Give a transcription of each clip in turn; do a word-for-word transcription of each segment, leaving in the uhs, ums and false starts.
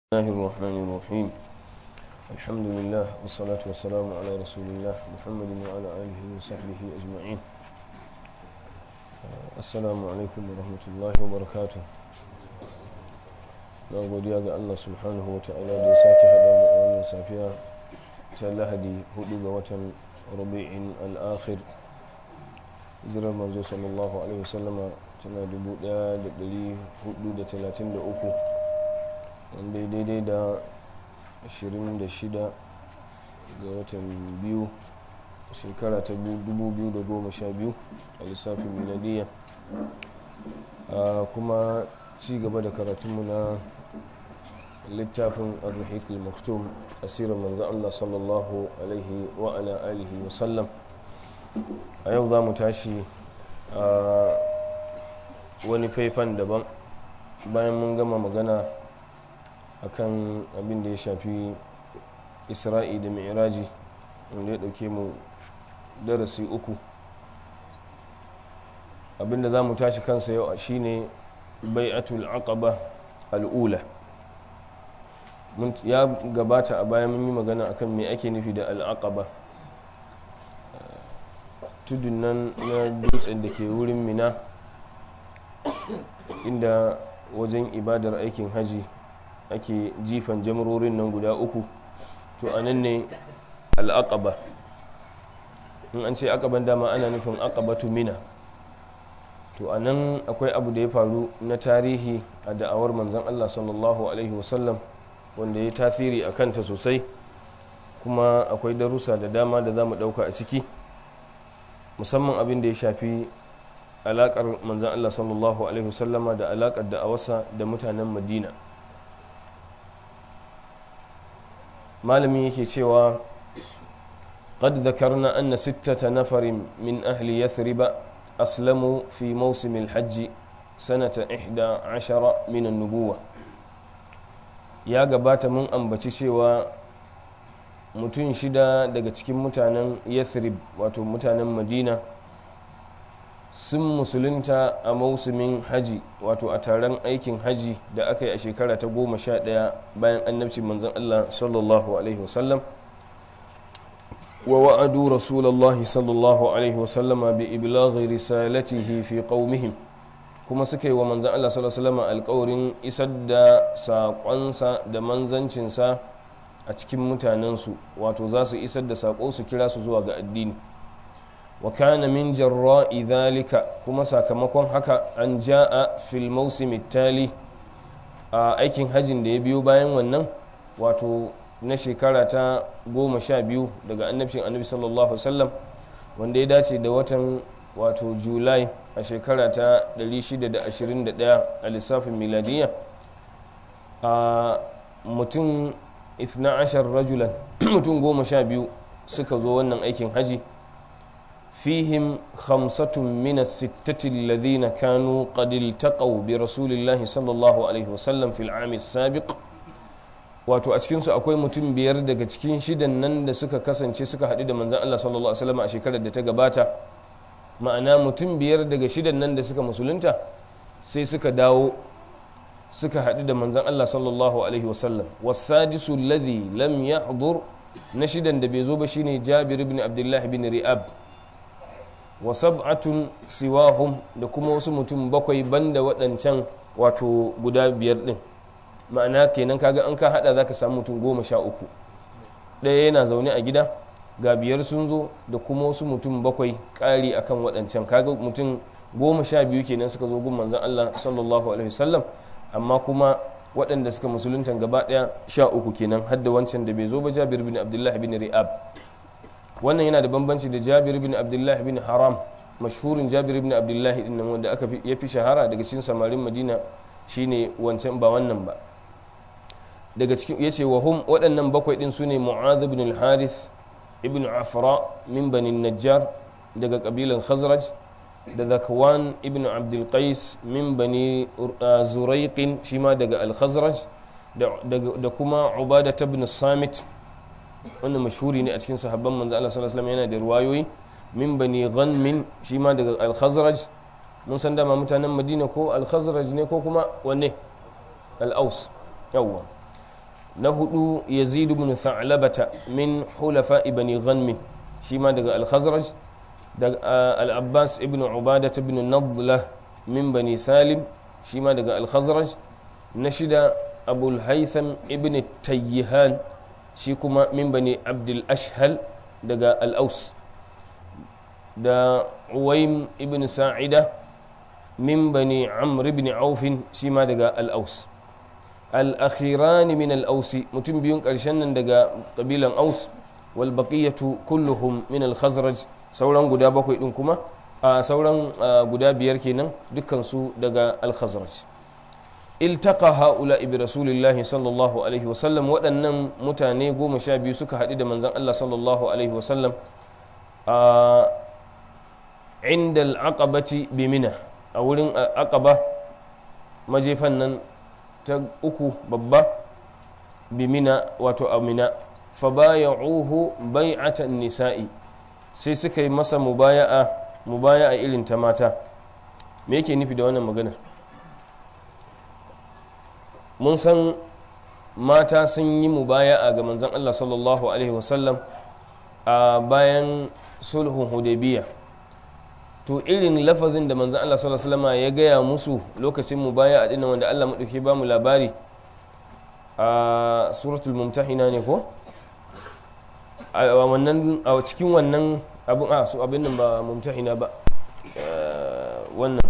الله الرحمن الرحيم الحمد لله والصلاة والسلام على رسول الله محمد وعلى آله وصحبه أجمعين. السلام عليكم ورحمة الله وبركاته. na godiya ga Allah subhanahu wa ta'ala da ya sake haɗa mu a wannan safiya ta lahadi hudu ga watan rabi'in al-akhir hijirar manzo sallallahu alaihi wasallama tana dubu ɗaya da ɗari hudu da talatin da uku wanda daidai da ashirin da shida ga watan biyu shekara ta dubu biyu da goma sha biyu a lissafin miladiyya, kuma ci gaba da karatunmu na littafin ar-rahiq al-maktum asirar manzan Allah sallallahu alaihi wa ala alihi wa sallam. A yau za mu tashi a wani faifan daban bayan mun gama magana akan abin da ya shafi isra'i da mi'raji wanda ya dauke mu darasi uku. Abin da za mu tashi kansa yau shine bai'atul aqaba al'ula. Ya gabata a bayan mun yi magana akan me ake nufi da al'aqaba, tudun nan na dutsen da ke wurin mina inda wajen ibadar aikin haji ake jifan jamrorin nan guda uku, to a nan ne al'aqaba. in an ce aqaban dama ana nufin aqabatu mina. to a nan akwai abu da ya faru na tarihi a da'awar manzan Allah sallallahu alaihi wasallam wanda ya tasiri a kanta sosai, kuma akwai darussa da dama da za mu ɗauka a ciki, musamman abin da ya shafi alaƙar manzan Allah sallallahu alaihi wasallama da alaƙar da'awarsa da mutanen madina. malamin yake cewa qad dhakarna anna sittata nafarin min ahli yathriba aslamu fi mawsim al-hajj sanata ihda ashara min an-nubuwah. ya gabata mun ambaci cewa mutum shida daga cikin mutanen yathrib wato mutanen madina sun musulunta a mausumin haji wato a taron aikin haji da aka yi a shekara ta goma sha ɗaya bayan annabci manzan Allah sallallahu alaihi wasallam. wa wa'adu rasulallahi sallallahu alaihi wasallama bi iblaghi risalatihi fi qaumihim, kuma suka yi wa manzan Allah sallallahu alaihi wasallama alƙawarin isar da saƙonsa da manzancinsa a cikin mutanensu, wato za su isar da saƙo su kira su zuwa ga addini. wa kana min jarra'i dhalika, kuma sakamakon haka an ja'a fil mawsim tali, a aikin hajjin da ya biyo bayan wannan wato na shekara ta goma sha biyu daga annabcin annabi sallallahu alaihi wasallam, wanda ya dace da watan wato julai a shekara ta ɗari shida da ashirin da ɗaya a lissafin miladiyya. a mutum ithna ashar rajulan mutum goma sha biyu suka zo wannan aikin haji. فيهم خمسة من الستة الذين كانوا قد التقوا برسول الله صلى الله عليه وسلم في العام السابق. wato a cikinsu akwai mutum biyar daga cikin shidan nan da suka kasance suka haɗu da manzan Allah sallallahu alaihi wasallam a shekarar da ta gabata. ma'ana mutum biyar daga shidan nan da suka musulunta sai suka dawo suka haɗu da manzan Allah sallallahu alaihi wasallam. wasadisu alladhi lam yahdur, na shidan da bai zo ba shine Jabir ibn Abdullah ibn Ri'ab. wa sab'atun siwahum, da kuma wasu mutum bakwai banda waɗancan wato guda biyar ɗin. ma'ana kenan kaga an ka hada zaka samu mutum goma sha uku. ɗaya yana zaune a gida, ga biyar sun zo da kuma wasu mutum bakwai ƙari akan waɗancan, kaga mutum goma sha biyu kenan suka zo gun manzon Allah sallallahu alaihi wasallam, amma kuma waɗanda suka musulunta gaba ɗaya sha uku kenan, har da wancan da bai zo ba Jabir bin Abdullah bin Ri'ab. wannan yana da bambanci da Jabir bin Abdullah bin Haram, mashhurin Jabir bin Abdullah din nan wanda aka ya fi shahara daga cikin samarin Madina shine wancan ba wannan ba. daga cikin yace wa hum, waɗannan bakwai din sune Mu'adh ibn al-Harith ibn Afra min bani Najjar daga kabilan Khazraj, da Zakwan ibn Abdul Qais min bani Zuraiq shi ma daga al-Khazraj, da kuma Ubadah ibn Samit, wannan mashhuri ne a cikin sahabban manzo Allah sallallahu alaihi wasallam, yana da ruwayoyi min bani Ghanmin shi ma daga al-Khazraj. mun san dama mutanen Madina ko al-Khazraj ne ko kuma wanne al-Aus. yawwa na hudu yazid ibn tha'labata min hulafa ibn ghanm shi ma daga al-khazraj daga al-abbas ibn ubadah ibn nadlah min bani salim shi ma daga al-khazraj na shida abul haytham ibn tayyihan shi kuma min bani abdul ashhal daga al-aus da uwaym ibn sa'ida min bani amr ibn auf shi ma daga al-aus al-akhirani min al-ausi mutum biyun karshen nan daga kabilan aus wal baqiyatu kulluhum min al-khazraj sauran guda bakwai din kuma a sauran guda biyar kenan dukkan su daga al-khazraj iltaqa haula bi rasulillahi sallallahu alaihi wasallam waɗannan mutane goma sha biyu suka haɗu da manzon Allah sallallahu alaihi wasallam a inda al-aqabati bi mina a wurin aqaba majefan nan ta uku babba bi mina wato amina fa bay'uhu bai'atan nisa'i sai suka yi masa mubaya'a mubaya'a irin ta mata me yake nufi da wannan maganar mun san mata sun yi mubaya'a ga manzon Allah sallallahu alaihi wasallam a bayan sulhun hudaybiyah to irin lafazin da manzon Allah sallallahu alaihi wasallam ya gaya musu lokacin mubaya'a din wanda Allah madauki ba mu labari a suratul mumtahina ne ko a wannan a cikin wannan abin a su abin nan ba mumtahina ba wannan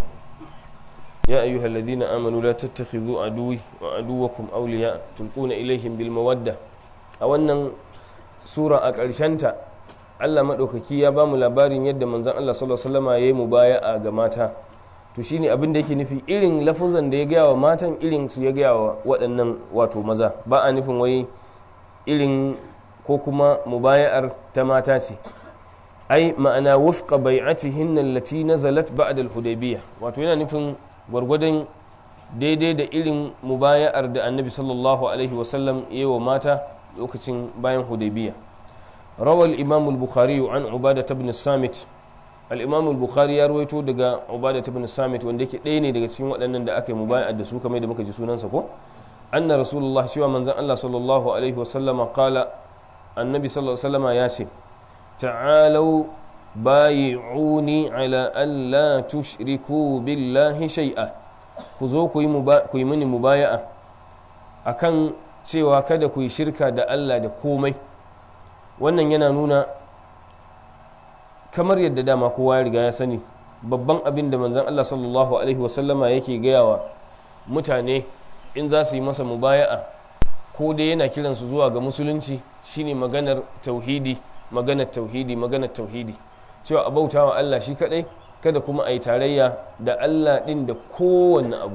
يا أيها الذين آمنوا لا تتخذوا عدوي وعدوكم أولياء تلقون إليهم بالمودة أولا سورة أكرشنتا Allah maɗaukaki ya ba mu labarin yadda manzon Allah sallallahu alaihi wasallam ya yi mubaya'a ga mata to shine abin da yake nufi irin lafuzan da ya gaya wa matan irin su ya gaya wa waɗannan wato maza ba a nufin wai irin ko kuma mubaya'ar ta mata ce ai ma'ana wufqa bai'atihin allati nazalat ba'da al-hudaybiyah wato yana nufin gwargwadon daidai da irin mubaya'ar da annabi sallallahu alaihi wasallam ya yi wa mata lokacin bayan hudaybiyah rawal imam al-bukhari an ubada ibn samit al-imam al-bukhari ya rawaito daga ubada ibn samit wanda yake ɗaya ne daga cikin waɗannan da aka yi mubaya'a da su kamar da muka ji sunansa ko anna rasulullah cewa manzon Allah sallallahu alaihi wasallam qala annabi sallallahu alaihi wasallam ya ce ta'alu bayi'uni ala an la tushriku billahi shay'a ku zo ku yi mini mubaya'a akan cewa kada ku yi shirka da Allah da komai wannan yana nuna kamar yadda dama kowa ya riga ya sani babban abin da manzon Allah sallallahu alaihi wasallama yake gayawa mutane in za su yi masa mubaya'a ko dai yana kiransu zuwa ga musulunci shine maganar tauhidi maganar tauhidi maganar tauhidi cewa a bautawa Allah shi kadai kada kuma a yi tarayya da Allah din da kowanne abu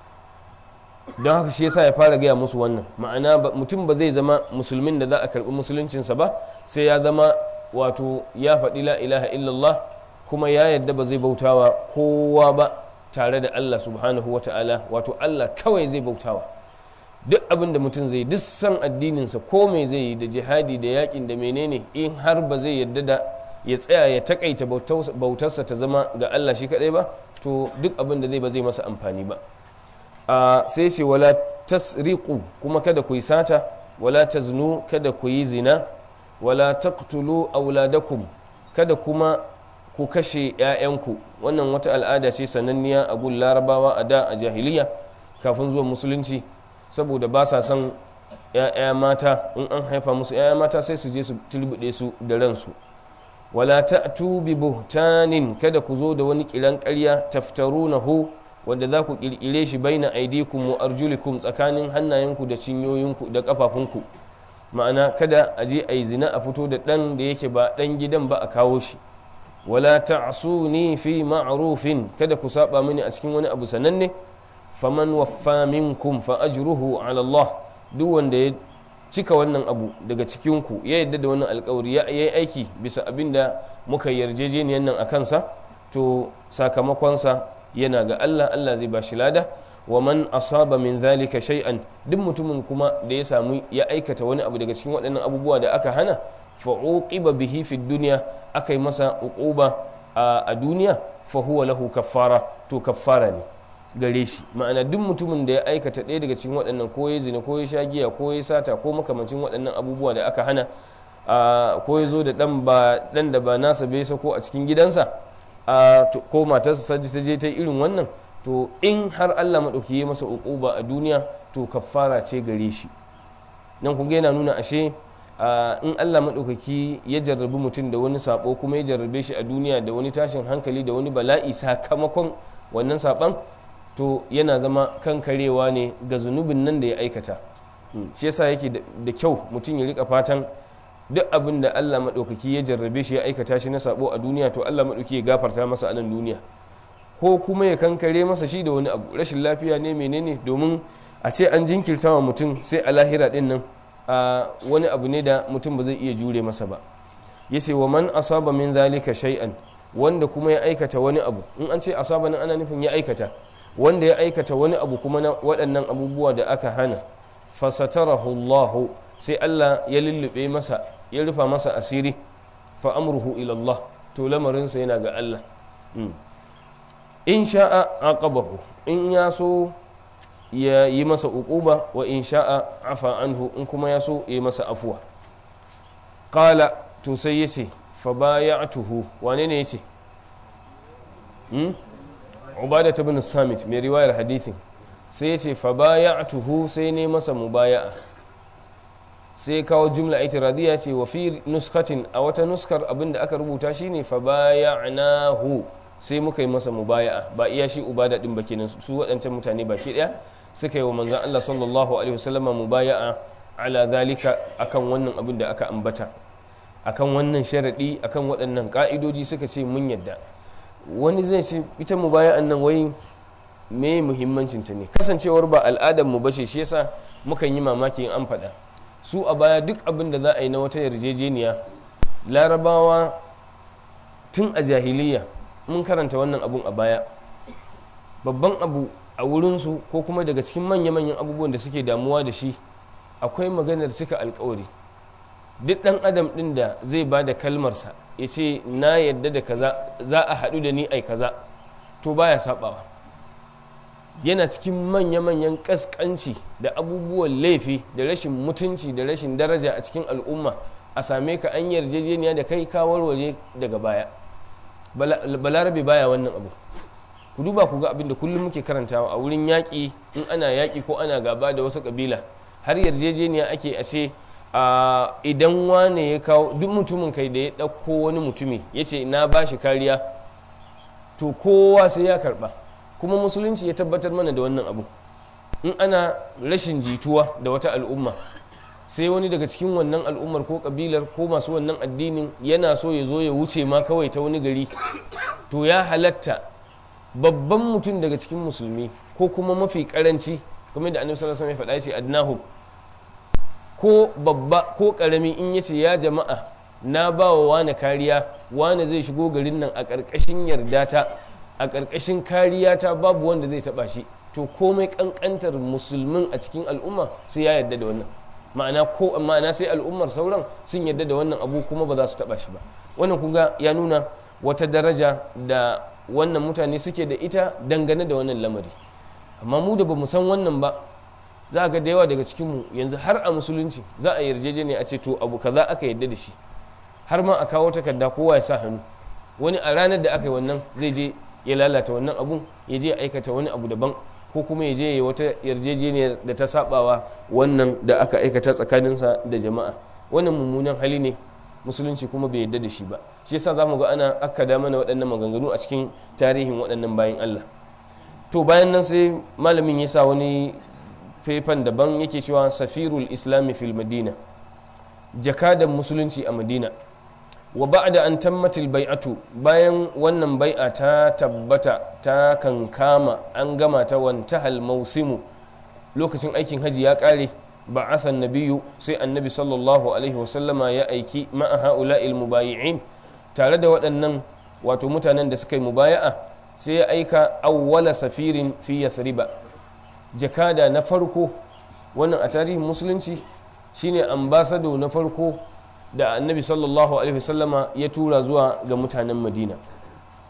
don haka shi yasa ya fara gaya musu wannan ma'ana mutum ba zai zama musulmin da za a karbi musuluncinsa ba sai ya zama wato ya faɗi la ilaha illallah kuma ya yadda ba zai bautawa kowa ba tare da Allah subhanahu wata'ala wato Allah kawai zai bautawa duk abin da mutum zai duk san addininsa ko mai zai yi da jihadi da yakin da menene in har ba zai yadda da ya tsaya ya takaita bautarsa ta zama ga Allah shi kadai ba to duk abin da zai ba zai masa amfani ba a sai ce wala tasriqu kuma kada ku yi sata wala taznu kada ku yi zina wala taqtulu auladakum kada kuma ku kashe ƴaƴanku wannan wata al'ada ce sananniya a gun larabawa a da a jahiliya kafin zuwa musulunci saboda ba sa son ƴaƴa mata in an haifa musu ƴaƴa mata sai su je su tilbude su da ransu wala ta'tu bi buhtanin kada ku zo da wani kiran ƙarya taftarunahu wanda za ku kirkire shi baina aidikum wa arjulikum tsakanin hannayenku da cinyoyinku da kafafunku ma'ana kada a je a yi zina a fito da ɗan da yake ba ɗan gidan ba a kawo shi wala ta'suni fi ma'rufin kada ku saba mini a cikin wani abu sananne faman waffa minkum fa ajruhu ala Allah duk wanda ya cika wannan abu daga cikin ku ya yadda da wannan alƙawari ya yi aiki bisa abinda muka yarjejeniyan nan a kansa to sakamakonsa yana ga Allah Allah zai bashi lada wa man asaba min zalika shay'an duk mutumin kuma da ya samu ya aikata wani abu daga cikin waɗannan abubuwa da aka hana fa uqiba bihi fi dunya akai masa uquba a duniya fa huwa lahu kaffara to kaffara ne gare shi. Ma'ana duk mutumin da ya aikata ɗaya daga cikin waɗannan, ko ya zina ko ya sha giya ko ya sata ko makamancin waɗannan abubuwa da aka hana, ko ya zo da ɗan ba ɗan da ba nasa bai sako a cikin gidansa, ko matarsa ta je ta irin wannan, to in har Allah maɗauki ya masa uquba a duniya to kaffara ce gare shi. nan kun ga yana nuna ashe in Allah maɗaukaki ya jarrabi mutum da wani sabo kuma ya jarrabe shi a duniya da wani tashin hankali da wani bala'i sakamakon wannan saban, to yana zama kankarewa ne ga zunubin nan da ya aikata. shi yasa yake da kyau mutum ya rika fatan duk abin da Allah maɗaukaki ya jarrabe shi ya aikata shi na sabo a duniya, to Allah maɗauki ya gafarta masa a nan duniya, ko kuma ya kankare masa shi da wani abu, rashin lafiya ne menene, domin a ce an jinkirta wa mutum sai a lahira din nan a wani abu ne da mutum ba zai iya jure masa ba. yace wa man asaba min zalika shay'an, wanda kuma ya aikata wani abu, in an ce asaba nan ana nufin ya aikata, wanda ya aikata wani abu kuma na waɗannan abubuwa da aka hana, fasatarahu Allah, sai Allah ya lullube masa, ya rufa masa asiri, fa amruhu ila Allah, to lamarinsa yana ga Allah. in sha'a aqabahu, in ya so ya yi masa uquba, wa in sha'a afa anhu, in kuma ya so ya yi masa afuwa. qala, to sai yace fa bay'atuhu, wane ne yace? hmm Ubadah ibn Samit mai riwayar hadithin sai yace fa bay'atuhu, sai ne masa mubaya'a, sai kawo jumla itiradiyya ce wa fi nuskatin, a wata nuskar abinda aka rubuta shine fa bay'anahu, sai muka yi masa mubaya'a. ba iya shi Ubadah din ba kenan, su waɗancan mutane baki ɗaya suka yi wa manzon Allah sallallahu alaihi wasallam mubaya'a ala zalika, akan wannan abin da aka ambata, akan wannan sharadi, akan waɗannan ka'idoji, suka ce mun yadda. wani zai ce ita mubaya'an nan wai me muhimmancin ta ne? Kasancewar ba al'adar mu bace, shi yasa mukan yi mamaki in an faɗa. Su a baya duk abin da za a yi na wata yarjejeniya, larabawa tun a jahiliya, mun karanta wannan abun a baya, babban abu a wurinsu ko kuma daga cikin manya-manyan abubuwan da suke damuwa da shi, akwai maganar cika alkawari. duk ɗan adam ɗin da zai ba da kalmarsa ya ce na yadda da kaza, za a haɗu da ni ai kaza, to baya saɓawa. yana cikin manya-manyan ƙasƙanci da abubuwan laifi da rashin mutunci da rashin daraja a cikin al'umma, a same ka an yarjejeniya da kai ka warware daga baya. Balarabe baya wannan abu. ku duba ku ga abin da kullum muke karantawa a wurin yaƙi, in ana yaƙi ko ana gaba da wasu ƙabila, har yarjejeniya ake a ce idan wane ya kawo, duk mutumin kai da ya ɗauko wani mutumi ya ce na ba shi kariya, to kowa sai ya karɓa. kuma musulunci ya tabbatar mana da wannan abu. in ana rashin jituwa da wata al'umma, sai wani daga cikin wannan al'ummar ko ƙabilar ko masu wannan addinin yana so ya zo ya wuce ma kawai ta wani gari, to ya halatta babban mutum daga cikin musulmi ko kuma mafi karanci, kuma da annabi sallallahu alaihi wasallam ya faɗa shi adnahu, ko babba ko karami, in yace ya jama'a na ba wa wani kariya, wani zai shigo garin nan a ƙarƙashin yardata, a ƙarƙashin kariyata, babu wanda zai taɓa shi, to komai ƙanƙantar musulmin a cikin al'umma sai ya yarda da wannan. ma'ana ko ma'ana sai al'ummar sauran sun yarda da wannan abu kuma ba za su taɓa shi ba. wannan kuga ya nuna wata daraja da wannan mutane suke da ita dangane da wannan lamari. amma mu da ba mu san wannan ba, za ga da yawa daga cikinmu yanzu har a musulunci za a yarjejeniya a ce to abu kaza aka yarda da shi, har ma a kawo takarda kowa ya sa hannu. wani a ranar da aka yi wannan zai je ya lalata wannan abun, ya je ya aikata wani abu daban, ko kuma ya je ya wata yarjejeniyar da ta sabawa wannan da aka aikata tsakaninsa da jama'a. wannan mummunan hali ne, musulunci kuma bai yarda da shi ba. shi yasa zamu ga ana akkada mana waɗannan maganganu a cikin tarihin waɗannan bayan Allah. to bayan nan sai malamin ya sa wani faifan daban, yake cewa safirul islami fil madina, jakadan musulunci a madina. wa ba'da an tammatil bai'atu, bayan wannan bai'a ta tabbata ta kankama, an gama ta, wantahal mausimu, lokacin aikin haji ya kare, ba'atha an-nabiyyu, sai annabi sallallahu alaihi wasallama ya aiki ma'a ha'ula'il mubayi'in, tare da waɗannan wato mutanen da suka yi mubaya'a, sai ya aika awwala safirin fi yathriba, jakada na farko. wannan a tarihin musulunci shine ambasado na farko da annabi sallallahu alaihi wasallama ya tura zuwa ga mutanen madina.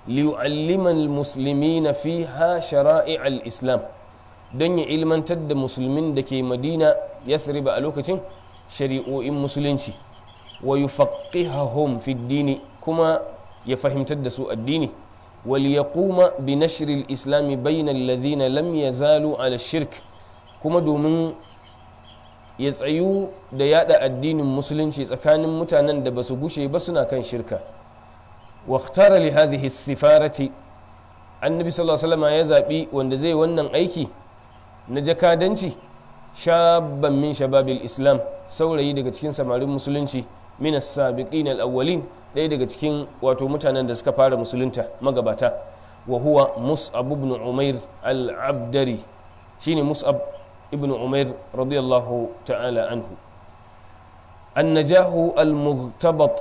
liyu'allima al-muslimina fiha shara'i al-islam don ya ilmantar da musulmin da ke madina yathrib a lokacin shari'o'in musulunci wa yufaqqihahum fi dini kuma ya fahimtar da su addini wal yaquma bi nashr al-islam bayna alladhina lam yazalu ala shirk kuma domin ya tsayu da yada addinin musulunci tsakanin mutanen da basu gushe ba suna kan shirka wa ikhtara li hadhihi as-sifarati annabi sallallahu alaihi wasallam ya zabi wanda zai wannan aiki na jakadanci shabban min shababil islam saurayi daga cikin samarin musulunci min as-sabiqin al-awwalin ɗaya daga cikin wato mutanen da suka fara musulunta magabata wa huwa mus'ab ibn umair al-abdari shine mus'ab ibn umair radiyallahu ta'ala anhu an-najahu al-mughtabat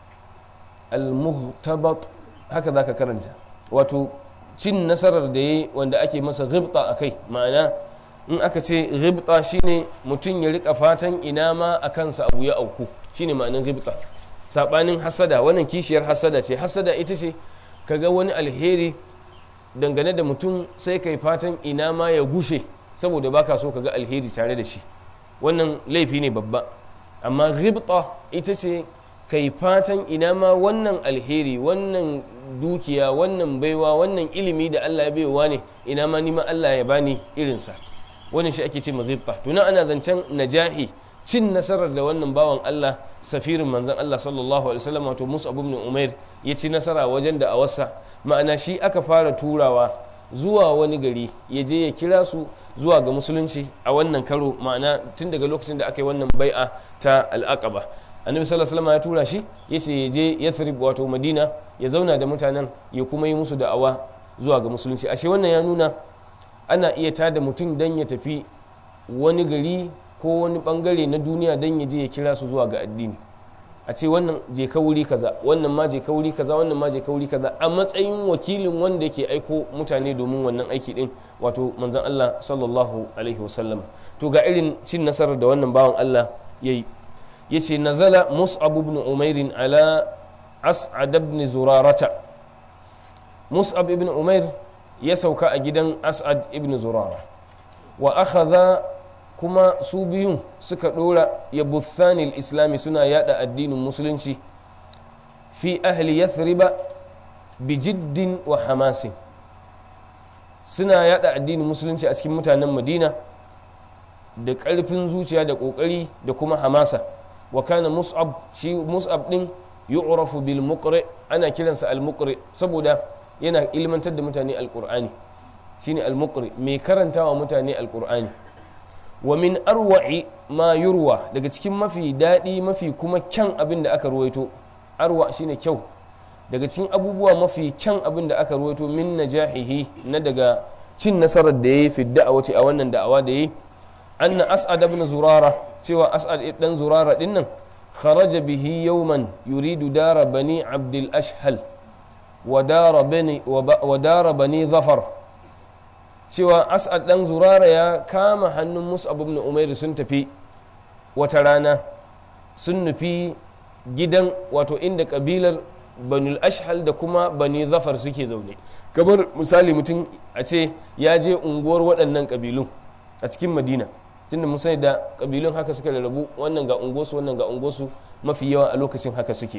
al-mughtabat haka zaka karanta wato cin nasarar da yayi wanda ake masa ghibta akai ma'ana in aka ce ghibta shine mutum ya rika fatan ina ma a kansa abu ya auku shine ma'anin ghibta sabanin hasada wannan kishiyar hasada ce hasada ita ce kaga wani alheri dangane da mutum sai kai fatan ina ma ya gushe saboda baka so kaga alheri tare da shi wannan laifi ne babba amma ghibta ita ce kai fatan ina ma wannan alheri wannan dukiya wannan baiwa wannan ilimi da Allah ya baiwa ne ina ma nima Allah ya bani irinsa wannan shi ake ce mazibba tunan ana zancen najahi cin nasarar da wannan bawan Allah safirin manzon Allah sallallahu alaihi wasallam wato Mus'ab ibn Umair ya ci nasara wajen da awarsa ma'ana shi aka fara turawa zuwa wani gari ya je ya kira su zuwa ga musulunci a wannan karo ma'ana tun daga lokacin da aka yi wannan bai'a ta al-Aqaba annabi sallallahu alaihi wasallam ya tura shi yace ya je Yathrib wato Madina ya zauna da mutanen ya kuma yi musu da'awa zuwa ga musulunci ashe wannan ya nuna ana iya tada mutum don ya tafi wani gari ko wani bangare na duniya don ya je ya kira su zuwa ga addini a ce wannan je ka wuri kaza wannan ma je ka wuri kaza wannan ma je ka wuri kaza a matsayin wakilin wanda yake aiko mutane domin wannan aiki din wato manzon Allah sallallahu alaihi wasallam to ga irin cin nasarar da wannan bawan Allah yayi yace nazala Mus'ab ibn Umair ala As'ad ibn Zurarata Mus'ab ibn Umair ya sauka a gidan As'ad ibn Zurara wa akhadha kuma su biyun suka dora ya buthanil islami suna yada addinin musulunci fi ahli yathriba bi jiddin wa hamasin suna yada addinin musulunci a cikin mutanen Madina da ƙarfin zuciya da ƙoƙari da kuma hamasa wa kana Mus'ab shi Mus'ab din yu'rafu bil muqri ana kiransa al muqri saboda yana ilmantar da mutane alqur'ani shine al muqri mai karantawa mutane alqur'ani wa min arwa'i ma yurwa daga cikin mafi daɗi mafi kuma kyan abin da aka ruwaito arwa shine kyau daga cikin abubuwa mafi kyan abin da aka ruwaito min najahihi na daga cin nasarar da yayi fi da'awati a wannan da'awa da yayi anna as'ad ibn zurara cewa as'ad dan zurara din nan kharaja bihi yawman yuridu dara bani abdul ashhal wa dara bani wa dara bani zafar cewa as'ad dan zurara ya kama hannun mus'ab ibn umair sun tafi wata rana sun nufi gidan wato inda kabilar banul ashhal da kuma bani zafar suke zaune kamar misali mutum a ce ya je unguwar waɗannan kabilun a cikin madina tunda mun sani da kabilun haka suka rarrabu wannan ga unguwarsu wannan ga unguwarsu mafi yawa a lokacin haka suke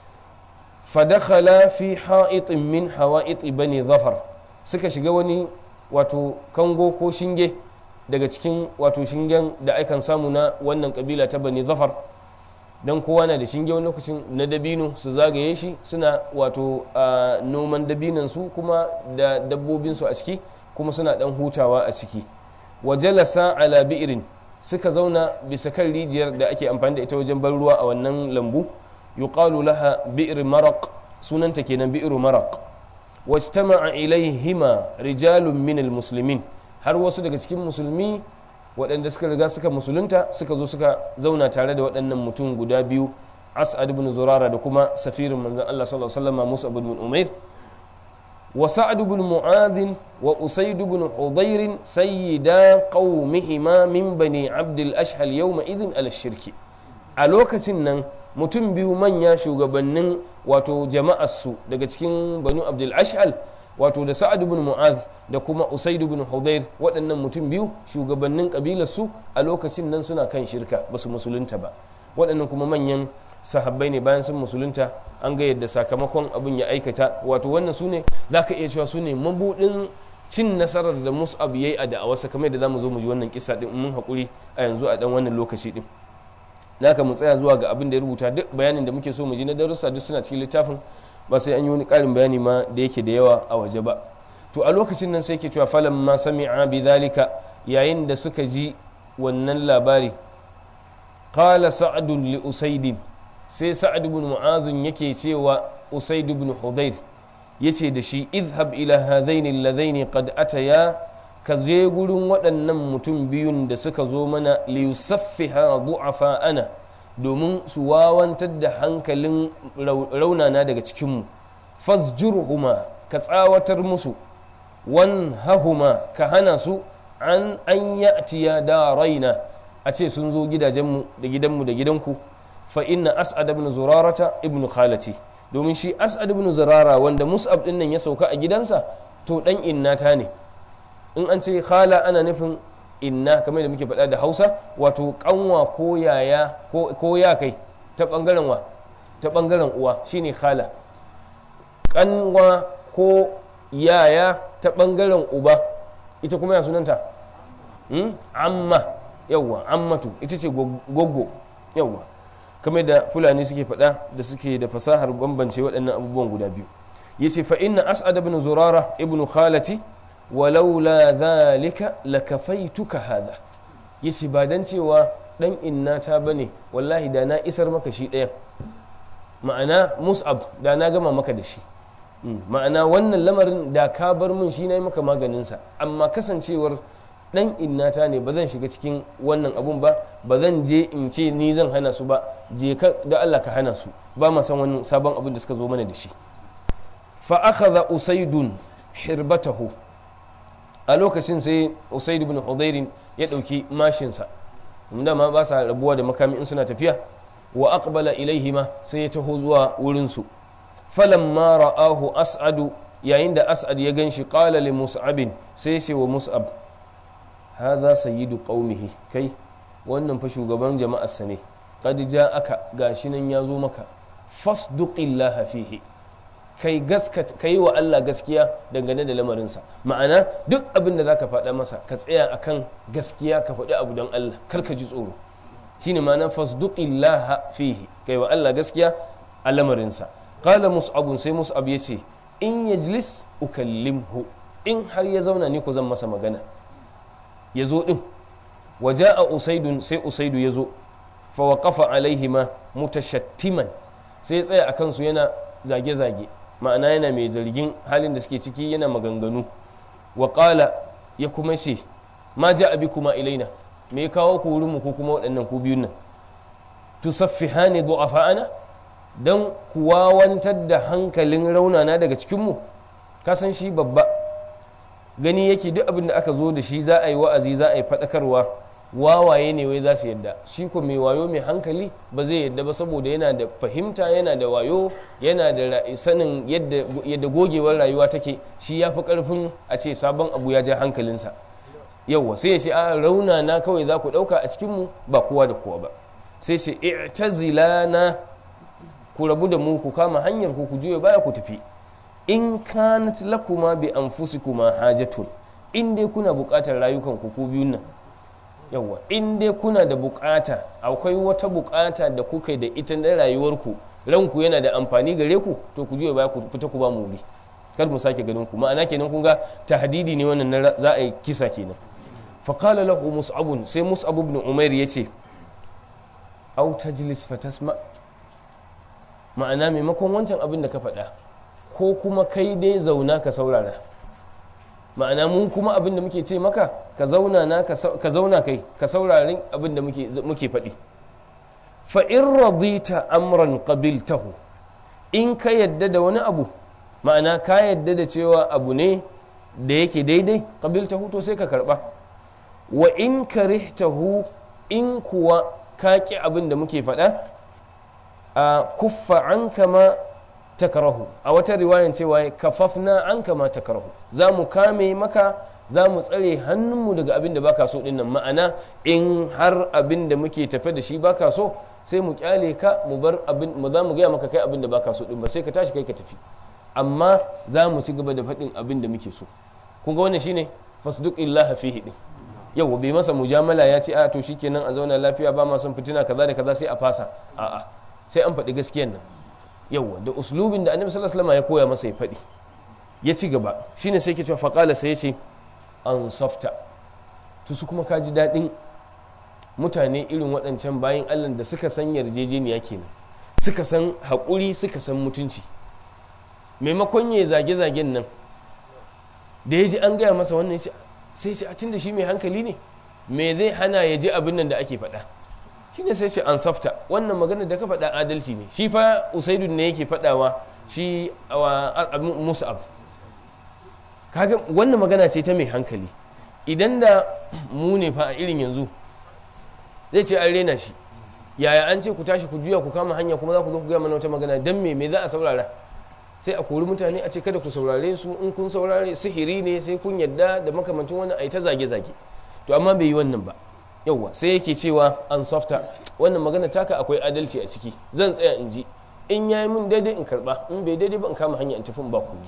fadakhala fi ha'itin min hawa'it bani zafar suka shiga wani wato kango ko shinge daga cikin wato shingen da aikan samu na wannan kabila ta bani zafar don kowa na da shinge wani lokacin na dabino su zagaye shi suna wato noman dabinan su kuma da dabbobin su a ciki kuma suna dan hutawa a ciki wa jalasa ala bi'rin suka zauna bisa kan rijiyar da ake amfani da ita wajen ban ruwa a wannan lambu yuqalu laha bi'r maraq sunanta kenan bi'ru maraq wajtama'a ilaihima rijalun minal muslimin har wasu daga cikin musulmi waɗanda suka riga suka musulunta suka zo suka zauna tare da waɗannan mutum guda biyu as'ad ibn zurara da kuma safirin manzon Allah sallallahu alaihi wasallam Musa ibn Umair wa sa'd ibn mu'adh wa usayd ibn hudayr sayyida qaumihima min bani abd al-ashhal yawma idhin al-shirki a lokacin nan mutum biyu manya shugabannin wato jama'arsu daga cikin banu abdul ash'al wato da sa'ad ibn mu'az da kuma usaid ibn hudayr waɗannan mutum biyu shugabannin kabilarsu a lokacin nan suna kan shirka ba su musulunta ba. Waɗannan kuma manyan sahabbai ne, bayan sun musulunta an ga yadda sakamakon abin ya aikata. Wato wannan su ne za ka iya cewa su ne mabuɗin cin nasarar da mus'ab ya yi a da'awarsa, kamar da za mu zo mu ji wannan kisa ɗin mun haƙuri a yanzu a ɗan wannan lokaci ɗin. Da ka mu tsaya zuwa ga abin da ya rubuta, duk bayanin da muke so mu ji na darussa duk suna cikin littafin, ba sai an yi wani ƙarin bayani ma da yake da yawa a waje ba. To a lokacin nan sai ke cewa falan ma sami'a bi dhalika, yayin da suka ji wannan labari, qala sa'd li usayd, sai sa'd ibn mu'adh yake cewa usayd ibn hudayr yace da shi izhab ila hadaini alladhaini qad ataya, ka je gurin waɗannan mutum biyun da suka zo mana li yusaffiha du'afa ana, domin su wawantar da hankalin raunana daga cikinmu. Fasjurhuma, ka tsawatar musu, wan hahuma, ka hana su an an ya'tiya daraina, a ce sun zo gidajenmu da gidanmu da gidanku. Fa inna as'ad ibn zurarata ibn khalati, domin shi as'ad ibn zurara wanda mus'ab din nan ya sauka a gidansa to dan innata ne. In an ce khala ana nufin inna, kamar da muke faɗa da Hausa, wato kanwa ko yaya ko ya kai ta bangaren wa ta bangaren uwa shine khala. Kanwa ko yaya ta bangaren uba ita kuma ya sunanta hmm? amma yawwa ammatu ita ce goggo yawwa, kamar da fulani suke faɗa da suke da fasahar bambance waɗannan abubuwan guda biyu. yace fa inna as'ad ibn zurara ibn khalati walaula dhalika lakafaituka hadha, yace ba dan cewa dan innata bane wallahi da na isar maka shi ɗayan, ma'ana mus'ab da na gama maka da shi, ma'ana wannan lamarin da ka bar min shi na yi maka maganinsa, amma kasancewar dan innata ne ba zan shiga cikin wannan abun ba, ba zan je in ce ni zan hana su ba, je ka da Allah ka hana su, ba ma san wannan sabon abin da suka zo mana da shi. Fa akhadha usaydun hirbatahu, a lokacin sai usayd ibn hudayr ya dauki mashinsa, inda ma ba sa rabuwa da makami in suna tafiya, wa aqbala ilaihima, sai ya taho zuwa wurin su. Falamma ra'ahu as'adu, yayin da as'ad ya ganshi, qala li mus'ab, sai ce wa mus'ab, hadha sayyidu qaumihi, kai wannan fa shugaban jama'arsa ne, qad ja'aka, gashi nan ya zo maka, fasduqillaha fihi, kai gaskat kai wa Allah gaskiya dangane da lamarinsa, ma'ana duk abin da zaka faɗa masa ka tsaya akan gaskiya, ka faɗi abu don Allah, kar ka ji tsoro, shine ma'ana fasduqillaha fihi, kai wa Allah gaskiya a lamarinsa. Qala mus'ab, sai mus'ab yace in yajlis ukallimhu, in har ya zauna ni ko zan masa magana. Ya zo ɗin, waje a usaidun, sai usaidu ya zo, fa waƙafa alaihima mutashattiman, sai ya tsaya a kansu yana zage-zage, ma'ana yana mai zargin halin da suke ciki, yana maganganu. Wa ƙala, ya kuma ce, ma ja abi kuma ilaina, me ya kawo ku wurinmu ko kuma waɗannan ku biyun nan? Tusaffihani du'afa'ana, don ku wawantar da hankalin raunana daga cikinmu. Ka san shi babba gani yake duk abin da aka zo da shi za a yi wa'azi, za a yi faɗakarwa, wawaye ne wai za su yadda. Shi ko mai wayo mai hankali ba zai yadda ba, saboda yana da fahimta, yana da wayo, yana da sanin yadda, yadda gogewar rayuwa take. Shi ya fi ƙarfin a ce sabon abu ya ja hankalinsa. Yawwa sai ya ce a rauna na kawai za ku ɗauka a cikinmu, ba kowa da kowa ba. Sai ce i'tazilana, ku rabu da mu, ku kama hanyar ku, ku juya baya ku tafi. In kanat lakuma bi anfusikuma hajatun, in dai kuna buƙatar rayukan ku ku biyun nan, yawa in dai kuna da buƙata, akwai wata buƙata da kuka da ita na rayuwarku, ranku yana da amfani gare ku, to ku juya baya ku fita, ku ba mu wuri, kar mu sake ganin ku. Ma'ana kenan kun ga tahdidi ne wannan na za a yi kisa kenan. Fa qala lahu mus'ab, sai mus'ab ibn umair yace aw tajlis fatasma, ma'ana maimakon wancan abin da ka faɗa, ko kuma kai dai zauna ka saurara, ma'ana mun kuma abin da muke ce maka ka zauna na ka zauna kai ka saurari abin da muke muke faɗi. Fa in radita amran qabiltahu, in ka yadda da wani abu, ma'ana ka yadda da cewa abu ne da yake daidai, qabiltahu, to sai ka karba. Wa in karihtahu, in kuwa ka ki abin da muke faɗa, a kuffa anka ma takrahu, a wata riwayan cewa kafafna anka ma takrahu, za mu kame maka, za mu tsare hannunmu daga abin da baka so dinnan. Ma'ana in har abin da muke tafe da shi baka so, sai mu kyale ka mu bar abin, mu za mu gaya maka kai abin da baka so din ba, sai ka tashi kai ka tafi, amma za mu ci gaba da faɗin abin da muke so. kun ga wannan shine fasduq illaha fihi din. yau bai masa mujamala ya ce a to shikenan a zauna lafiya ba ma son fitina kaza da kaza sai a fasa, a'a sai an faɗi gaskiyar nan. yau da uslubin da annabi sallallahu alaihi wasallam ya koya masa ya faɗi, ya ci gaba shine sai ke cewa faqala, sai ya ce an safta. to su kuma kaji daɗin mutane irin waɗancan bayan Allah da suka san yarjejeniya kenan, suka san haƙuri, suka san mutunci. maimakon ya zage-zagen nan da ya ji an gaya masa wannan, sai ce a tun da shi mai hankali ne, me zai hana ya ji abin nan da ake faɗa. shi ne sai ce an safta, wannan magana da ka faɗa adalci ne. shi fa usaidun ne yake faɗawa shi mus'ab. kaga wannan magana ce ta mai hankali. idan da mu ne fa a irin yanzu zai ce an rena shi, yaya an ce ku tashi ku juya ku kama hanya kuma za ku zo ku gaya mana wata magana, dan me me za a saurara? sai a kori mutane a ce kada ku saurare su, in kun saurare sihiri ne, sai kun yadda da makamancin wannan a yi ta zage-zage. to amma bai yi wannan ba. yauwa sai yake cewa an softa, wannan magana taka akwai adalci a ciki, zan tsaya in ji, in yayi min daidai in karba, in bai daidai ba in kama hanya in tafi in ba kuri.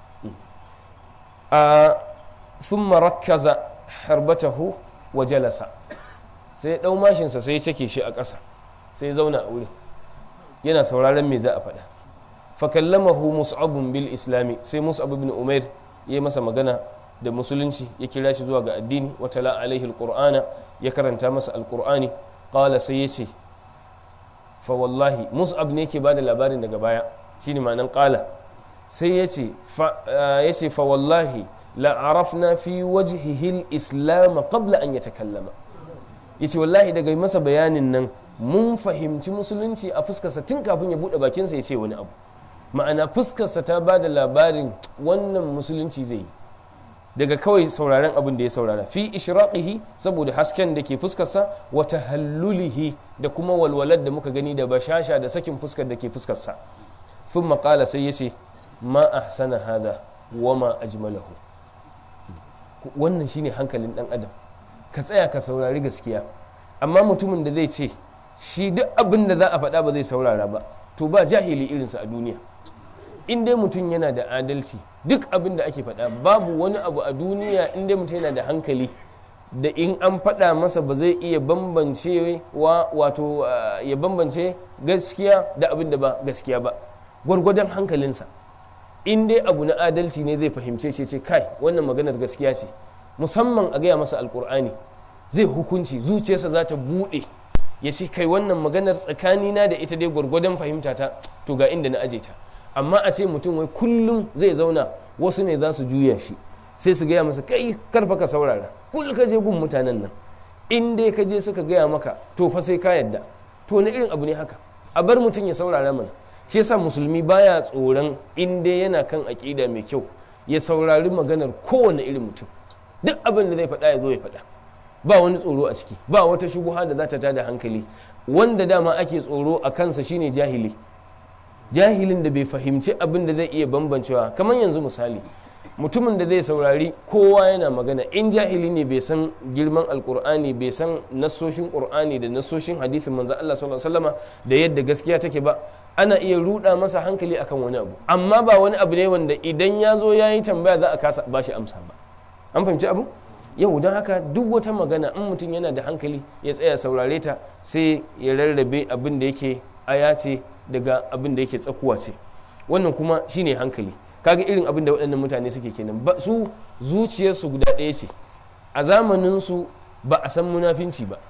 a thumma rakkaza harbatahu wa jalasa, sai ya dau mashinsa sai ya cake shi a ƙasa, sai ya zauna a wurin yana sauraron me za a faɗa. fakallamahu mus'abun bil islami, sai mus'ab ibn umair ya masa magana da musulunci, ya kira shi zuwa ga addini. wa tala alaihi alqur'ana, ya karanta masa alqur'ani. qala, sai yace fa wallahi, mus'ab ne yake bada labarin daga baya, shine ma'anan qala. sai yace fa yace fa wallahi la arafna fi wajhihi al-islam qabla an yatakallama. yace wallahi daga masa bayanin nan mun fahimci musulunci a fuskarsa tun kafin ya bude bakinsa ya ce wani abu. ma'ana fuskarsa ta ba da labarin wannan musulunci zai yi daga kawai sauraren abin da ya saurara. fi ishraqihi, saboda hasken da ke fuskarsa, wa tahallulihi, da kuma walwalar da muka gani da bashasha da sakin fuskar da ke fuskarsa. thumma qala, sai yace ma ahsana hada wa ma ajmalahu. wannan shine hankalin dan adam, ka tsaya ka saurari gaskiya. amma mutumin da zai ce shi duk abin da za a faɗa ba zai saurara ba, to ba jahili irinsa a duniya. in dai mutum yana da adalci, duk abin da ake faɗa, babu wani abu a duniya in dai mutum yana da hankali da in an faɗa masa ba zai iya bambance wa wato ya bambance gaskiya da abin da ba gaskiya ba, gwargwadon hankalinsa. in dai abu na adalci ne zai fahimce shi, ce kai wannan maganar gaskiya ce, musamman a gaya masa alkur'ani, zai hukunci, zuciyarsa za ta buɗe, ya ce kai wannan maganar tsakanina da ita dai gwargwadon fahimta ta, to ga inda na aje ta. amma a ce mutum wai kullum zai zauna, wasu ne za su juya shi, sai su gaya masa kai karfa ka saurara, kul ka je gun mutanen nan, in dai ka je suka gaya maka to fa sai ka yadda. to na irin abu ne haka, a bar mutum ya saurara mana. shi yasa musulmi baya tsoron in dai yana kan aƙida mai kyau, ya saurari maganar kowane irin mutum, duk abin da zai faɗa ya zo ya faɗa, ba wani tsoro a ciki, ba wata shubuha da za ta tada hankali. wanda dama ake tsoro a kansa shine jahili, jahilin da bai fahimci abin da zai iya bambancewa. kamar yanzu misali, mutumin da zai saurari kowa yana magana, in jahili ne bai san girman alkur'ani, bai san nassoshin qur'ani da nassoshin hadisin manzo Allah sallallahu alaihi wasallama da yadda gaskiya take ba, ana iya ruda masa hankali akan wani abu, amma ba wani abu ne wanda idan ya zo ya yi tambaya za a kasa ba shi amsa ba. an fahimci abu? yau don haka duk wata magana in mutum yana da hankali ya tsaya saurare ta, sai ya rarrabe abin da yake aya ce daga abin da yake tsakuwa ce. wannan kuma shine hankali. kaga irin abin da waɗannan mutane suke kenan, ba su zuciyarsu guda ɗaya ce. a zamaninsu ba a san munafinci ba,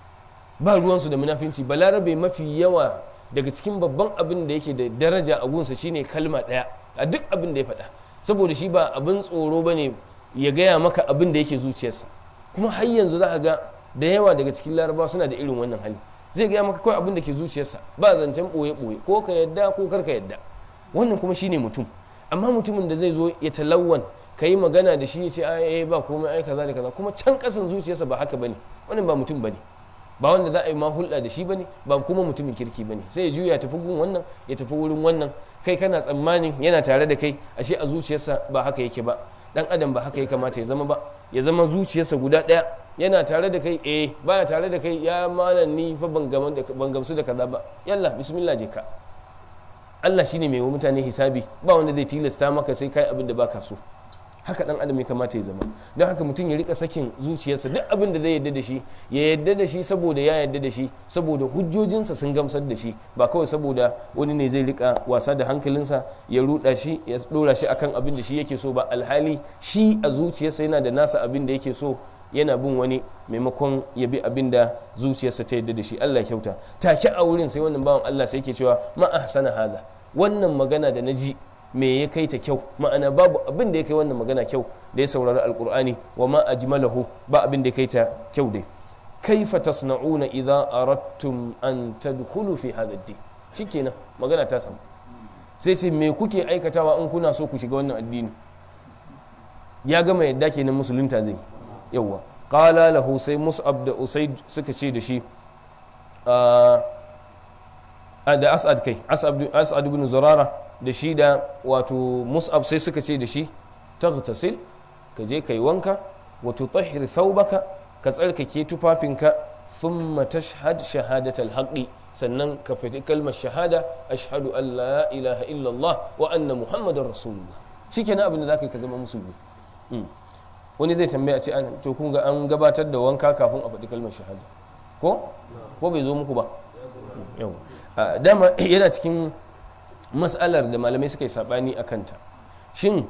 ba ruwansu da munafinci. balarabe mafi yawa daga cikin babban abin da yake da daraja a gunsa shine kalma ɗaya a duk abin da ya faɗa, saboda shi ba abin tsoro ba ne ya gaya maka abin da yake zuciyarsa. kuma har yanzu za ka ga da yawa daga cikin larabawa suna da irin wannan hali, zai gaya maka kawai abin da ke zuciyarsa, ba zancen ɓoye-ɓoye, ko ka yadda ko kar ka yadda. wannan kuma shine mutum. amma mutumin da zai zo ya talawwan, ka yi magana da shi ya ce ai ba komai ai kaza da kaza, kuma can kasan zuciyarsa ba haka bane, wannan ba mutum bane. ba wanda za a yi ma hulɗa da shi bane, ba kuma mutumin kirki bane. Sai ya juya tafi gun wannan ya tafi wurin wannan, kai kana tsammanin yana tare da kai, ashe a zuciyarsa ba haka yake ba. Dan adam ba haka ya kamata ya zama ba, ya zama zuciyarsa guda ɗaya, yana tare da kai eh baya tare da kai, ya malam ni fa ban gamsu da kaza ba, yalla bismillah je ka. Allah shine mai wa mutane hisabi, ba wanda zai tilasta maka sai kai abin da baka so. Haka dan adam ya kamata ya zama. Don haka mutum ya rika sakin zuciyarsa, duk abin da zai yadda da shi ya yadda da shi saboda ya yadda da shi, saboda hujjojinsa sun gamsar da shi, ba kawai saboda wani ne zai rika wasa da hankalinsa ya ruda shi ya dora shi akan abin da shi yake so ba, alhali shi a zuciyarsa yana da nasa abin da yake so, yana bin wani maimakon ya bi abin da zuciyarsa ta yadda da shi. Allah ya kyauta. Take a wurin sai wannan bawan Allah sai yake cewa ma ahsana hada, wannan magana da naji me ya kai ta kyau, ma'ana babu abin da ya kai wannan magana kyau da ya saurari alkur'ani, wa ma ajmalahu, ba abin da ya kai ta kyau dai. Kaifa tasna'una idza aradtum an tadkhulu fi hadha ad-din, shikenan magana ta samu. Sai sai me kuke aikatawa in kuna so ku shiga wannan addini? Ya gama yadda kenan musulunta zai yawa. Qala lahu, sai Mus'ab da Usayd suka ce da shi da As'ad kai As'ad ibn Zurara da shi da wato Mus'ab sai suka ce da shi taghtasil, ka je kai wanka, wa tutahhir thawbaka, ka tsarkake tufafinka, thumma tashhad shahadatal haqqi, sannan ka fadi kalmar shahada, ashhadu an la ilaha illallah wa anna muhammadar rasulullah. Shikenan abin da zaka ka zama musulmi. Wani zai tambaya ce an to kun ga an gabatar da wanka kafin a faɗi kalmar shahada ko ko bai zo muku ba? Yau dama yana cikin mas'alar da malamai suka yi saɓani a kanta. Shin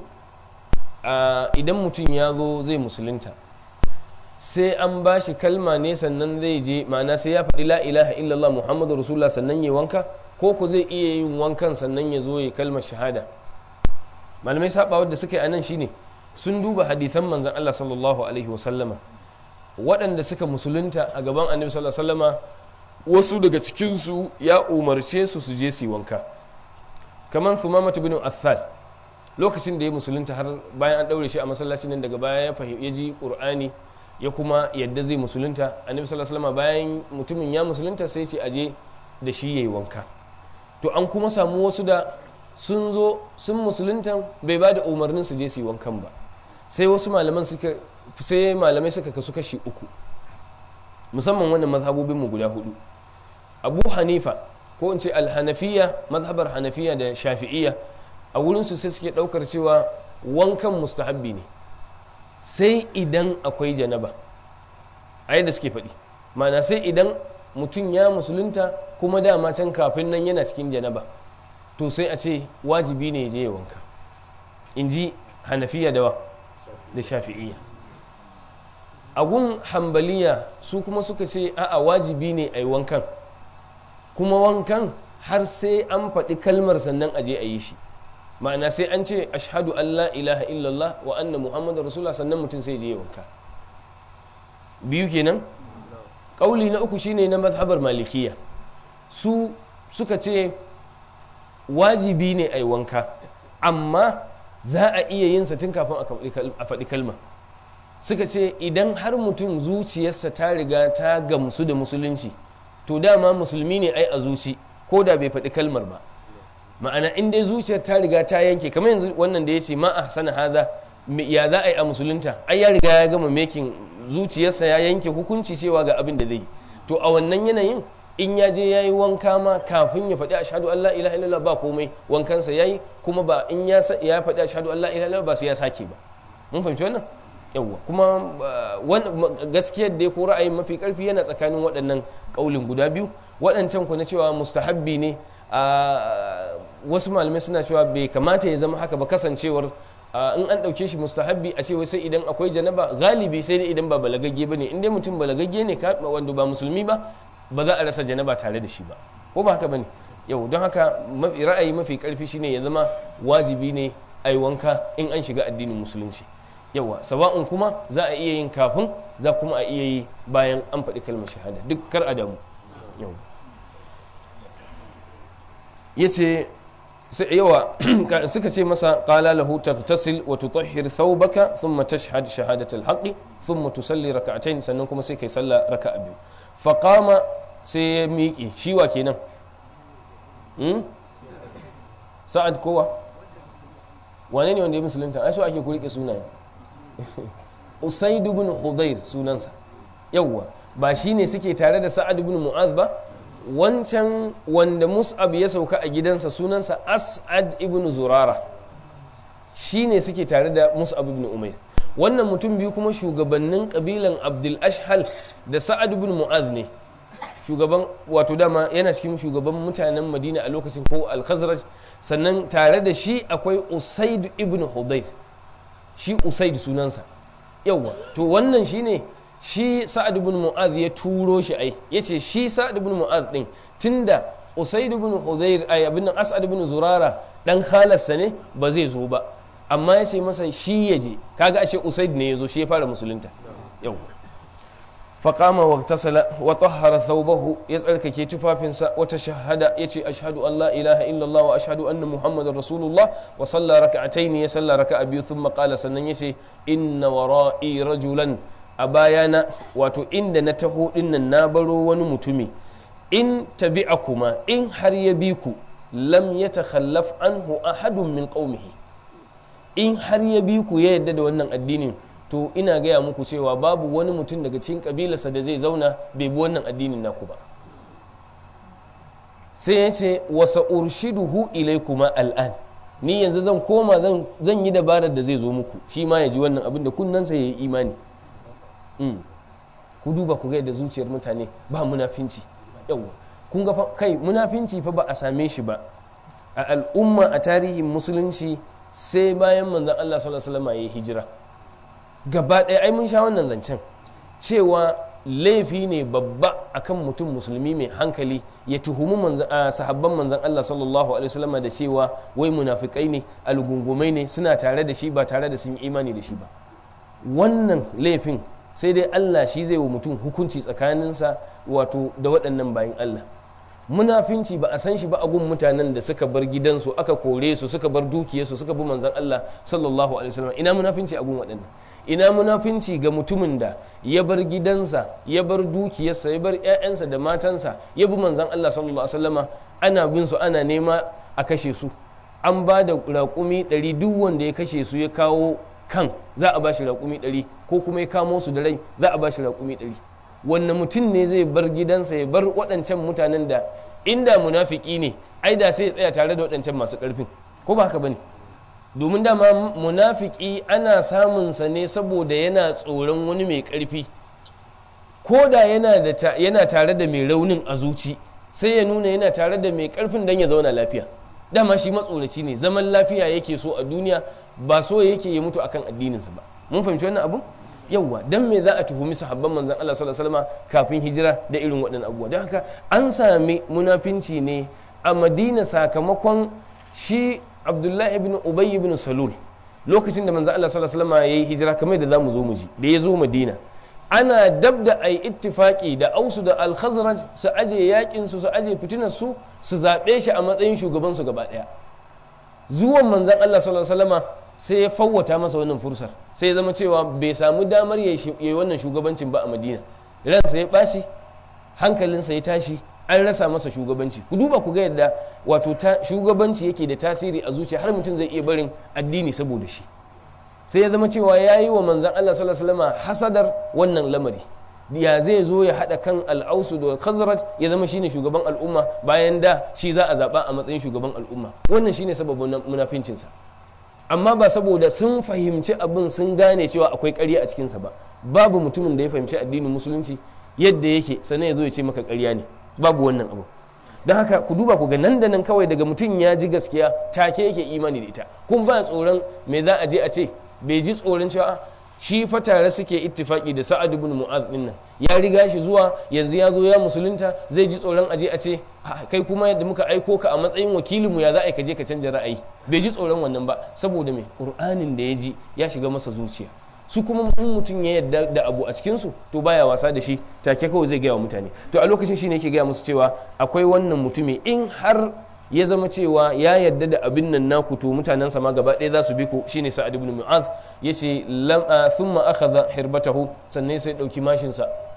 idan mutum ya zo zai musulunta sai an ba shi kalma ne sannan zai je, ma'ana sai ya faɗi la ilaha illallah muhammadu rasulullah sannan ya wanka, ko ku zai iya yin wankan sannan ya zo ya kalmar shahada? Malamai saɓawar da suka yi a nan shine sun duba hadithan manzan Allah sallallahu alaihi wasallama waɗanda suka musulunta a gaban annabi sallallahu alaihi wasallama, wasu daga cikinsu ya umarce su su je su yi wanka. Kamar Thumamah bin Affal, lokacin da ya musulunta har bayan an daure shi a masallacin nan, daga baya ya fahimci ya ji Qur'ani ya kuma yadda zai musulunta. Annabi sallallahu alaihi wasallam bayan mutumin ya musulunta sai ce aje da shi yayi wanka. To an kuma samu wasu da sun zo sun musulunta bai ba da umarnin su je su yi wankan ba. Sai wasu malaman suka sai malamai suka kasu kashi uku, musamman wannan mazhabobin mu guda hudu. Abu Hanifa ko in ce alhanafiya, mazhabar hanafiya da shafi'iyya, a wurinsu sai suke ɗaukar cewa wankan mustahabbi ne sai idan akwai janaba, a yadda suke faɗi, mana sai idan mutum ya musulunta kuma dama can kafin nan yana cikin janaba, to sai a ce wajibi ne ya je ya wanka, in ji hanafiya da wa da shafi'iyya. A gun hambaliya su kuma suka ce a'a wajibi ne a yi wankan, kuma wankan har sai an faɗi kalmar sannan a je a yi shi, ma'ana sai an ce ashhadu an la ilaha illallah wa anna muhammadar rasulullah sannan mutum sai je wanka. Biyu kenan. Ƙauli na uku shine na mazhabar malikiya, su suka ce wajibi ne a yi wanka amma za a iya yin sa tun kafin a faɗi kalma. Suka ce idan har mutum zuciyarsa ta riga ta gamsu da musulunci, to dama musulmi ne ai a zuci ko da bai faɗi kalmar ba, ma'ana in dai zuciyar ta riga ta yanke, kamar yanzu wannan da ya ce ma ahsana hadha, ya za a yi a musulunta, ai ya riga ya gama making zuciyarsa ya yanke hukunci cewa ga abin da zai yi. To a wannan yanayin in ya je ya yi wanka ma kafin ya faɗi ashhadu an la ilaha illallah ba komai, wankansa ya yi, kuma ba in ya faɗi ashhadu an la ilaha illallah ba sai ya sake ba. Mun fahimci wannan? Yawwa, kuma gaskiyar da ko ra'ayin mafi karfi yana tsakanin waɗannan ƙaulin guda biyu. Waɗancan ku na cewa mustahabbi ne, a wasu malamai suna cewa bai kamata ya zama haka ba, kasancewar in an ɗauke shi mustahabbi a ce sai idan akwai janaba, galibi sai dai idan ba balagagge ba ne. In dai mutum balagagge ne wanda ba musulmi ba, ba za a rasa janaba tare da shi ba, ko ba haka ba ne? Yau don haka ra'ayi mafi karfi shine ya zama wajibi ne a yi wanka in an shiga addinin musulunci. Yawa, sawa'un kuma za a iya yin kafin, za kuma a iya yi bayan an faɗi kalmar shahada, duk kar a damu. Yawa, yace yawa suka ce masa qala lahu taghtasil wa tutahhir thawbaka thumma tashhad shahadatal haqqi thumma tusalli rak'atayn, sannan kuma sai kai sallah raka'a biyu. faqama sai ya miƙe shi wa kenan hmm? sa'ad kowa wane ne wanda ya musulunta ai so ake ku rike sunaye usaid ibn hudayr sunansa yawwa ba shine suke tare da sa'ad ibn mu'adh ba wancan wanda mus'ab ya sauka a gidansa sunansa as'ad ibn zurara shine suke tare da mus'ab ibn umayr wannan mutum biyu kuma shugabannin kabilan abdul ashhal da sa'ad ibn mu'adh ne shugaban wato dama yana cikin shugaban mutanen madina a lokacin ko al-khazraj sannan tare da shi akwai usaid ibn hudayr shi usaid sunansa yawa to wannan shine shi sa'ad ibn mu'adh ya turo shi ai yace shi sa'ad ibn mu'adh din tunda usaid ibn hudayr ay abin nan as'ad ibn zurara dan halarsa ne ba zai zo ba amma yace masa shi yaje kaga ashe usaid ne yazo shi ya fara musulunta yawa فقام واغتسل وطهر ثوبه يسألك كي تفافنسا وتشهد يتي أشهد أن لا إله إلا الله وأشهد أن محمد رسول الله وصلى ركعتين يسلى ركع أبي ثم قال سنن يسي إن ورائي رجلا أبايانا واتو إن نتهو إن النابرو ونمتمي إن تبعكما إن حري بيكو لم يتخلف عنه أحد من قومه إن حري بيكو يدد ونن الدين to ina gaya muku cewa babu wani mutum daga cikin kabilarsa da zai zauna bai bi wannan addinin naku ba sai ya ce wasa urshiduhu ilaikuma al'an ni yanzu zan koma zan yi dabarar da zai zo muku shi ma ya ji wannan abin da kunnansa ya yi imani ku duba ku ga da zuciyar mutane ba munafinci yawa kun ga kai munafinci fa ba a same shi ba a al'umma a tarihin musulunci sai bayan manzon Allah sallallahu alaihi wasallam ya hijira gaba ɗaya ai mun sha wannan zancen cewa laifi ne babba akan mutum musulmi mai hankali ya tuhumi sahabban manzan Allah sallallahu alaihi wasallam da cewa wai munafikai ne algungumai ne suna tare da shi ba tare da sun yi imani da shi ba wannan laifin sai dai Allah shi zai wa mutum hukunci tsakaninsa wato da waɗannan bayan Allah munafinci ba a san shi ba a gun mutanen da suka bar gidansu aka kore su suka bar dukiyarsu suka bi manzan Allah sallallahu alaihi wasallam ina munafinci a gun waɗannan ina munafinci ga mutumin da ya bar gidansa ya bar dukiyarsa ya bar 'ya'yansa da matansa ya bi manzan Allah sallallahu alaihi wasallama ana bin su ana nema a kashe su an ba da raƙumi ɗari duk wanda ya kashe su ya kawo kan za a ba shi raƙumi ɗari ko kuma ya kamo su da rai za a ba shi raƙumi ɗari wannan mutum ne zai bar gidansa ya bar waɗancan mutanen da inda munafiki ne ai da sai ya tsaya tare da waɗancan masu ƙarfin ko ba haka bane domin dama munafiki ana samunsa ne saboda yana tsoron wani mai ƙarfi ko da yana tare da mai raunin a zuci sai ya nuna yana tare da mai ƙarfin don ya zauna lafiya dama shi matsoraci ne zaman lafiya yake so a duniya ba so yake ya mutu akan addininsa ba mun fahimci wannan abu yawwa dan me za a tuhumi sahabban manzon Allah sallallahu alaihi wasallam kafin hijira da irin waɗannan abubuwa don haka an sami munafinci ne a Madina sakamakon shi Abdullahi ibn Ubay ibn Salul lokacin da manzon Allah sallallahu alaihi wasallam yayi hijira kamar da zamu zo mu ji da ya zo Madina ana dab da ai ittifaki da Ausu da Al-Khazraj su aje yakin su su aje fitinar su su zabe shi a matsayin shugaban su gaba daya zuwan manzon Allah sallallahu alaihi wasallam sai ya fawwata masa wannan fursar sai ya zama cewa bai samu damar yayi wannan shugabancin ba a Madina ransa ya bashi hankalinsa ya tashi an rasa masa shugabanci ku duba ku ga yadda wato shugabanci yake da tasiri a zuciya har mutum zai iya barin addini saboda shi sai ya zama cewa ya yi wa manzan Allah sallallahu alaihi wasallam hasadar wannan lamari ya zai zo ya haɗa kan al'ausu da khazraj ya zama shine shugaban al'umma bayan da shi za a zaɓa a matsayin shugaban al'umma wannan shine sababin munafincinsa amma ba saboda sun fahimci abin sun gane cewa akwai ƙarya a cikinsa ba babu mutumin da ya fahimci addinin musulunci yadda yake sannan ya zo ya ce maka ƙarya ne babu wannan abu don haka ku duba ku ga nan da nan kawai daga mutum ya ji gaskiya take yake imani da ita kun ba tsoron me za a je a ce bai ji tsoron cewa shi fa tare suke ittifaki da Sa'ad ibn Mu'adh din nan ya riga shi zuwa yanzu ya zo ya musulunta zai ji tsoron aje a ce kai kuma yadda muka aiko ka a matsayin wakilinmu ya za a ka je ka canja ra'ayi bai ji tsoron wannan ba saboda me Qur'anin da ya ji ya shiga masa zuciya su kuma in mutum ya yarda da abu a cikinsu to baya wasa da shi take kawai zai gaya wa mutane to a lokacin shine yake gaya musu cewa akwai wannan mutumi in har ya zama cewa ya yarda da abin nan naku to mutanen sama gaba ɗaya za su bi ku shine Sa'ad ibn Mu'adh yace lam thumma akhadha hirbatahu sannan sai dauki mashin sa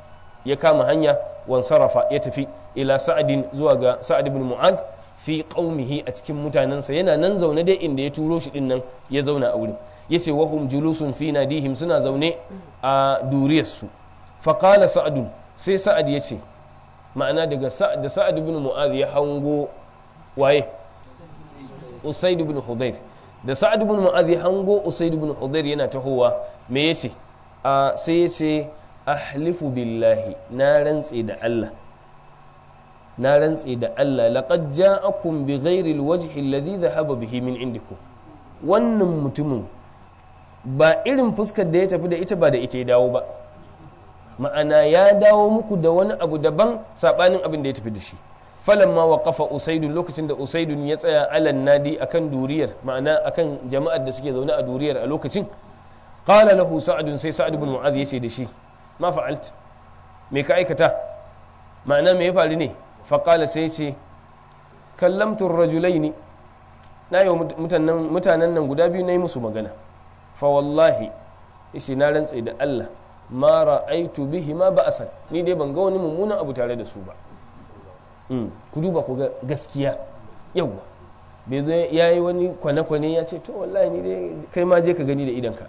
ya kama hanya wansarafa ya tafi ila sa'adin zuwa ga sa'ad ibn mu'adh fi qaumihi a cikin mutanensa yana nan zaune dai inda ya turo shi din nan ya zauna a wurin yace wahum julusun fi nadihim suna zaune a duriyarsu fa qala sa'ad sai sa'ad yace ma'ana daga sa'ad da sa'ad ibn mu'adh ya hango waye usaid ibn hudayr da sa'ad ibn mu'adh ya hango usaid ibn hudayr yana tahowa me yace a sai yace ahlifu billahi na rantse da Allah na rantse da Allah laqad ja'akum bighairi alwajhi alladhi dhahaba bihi min indikum wannan mutumin ba irin fuskar da ya tafi da ita ba da ita ya dawo ba ma'ana ya dawo muku da wani abu daban sabanin abin da ya tafi da shi falamma waqafa usaidun lokacin da usaidun ya tsaya alan nadi akan duriyar ma'ana akan jama'ar da suke zaune a duriyar a lokacin qala lahu sa'd sai sa'd ibn mu'adh yace da shi ma fa'alt me ka aikata ma'ana me ya faru ne fa qala sai yace kallamtu ar-rajulaini na yi mutanen mutanen nan guda biyu nayi musu magana fa wallahi yace na rantse da Allah ma ra'aitu bihi ma ba'asan ni dai ban ga wani mummunan abu tare da su ba ku duba ku ga gaskiya yawa bai zai ya yi wani kwane-kwane ya ce to wallahi ni dai kai ma je ka gani da idanka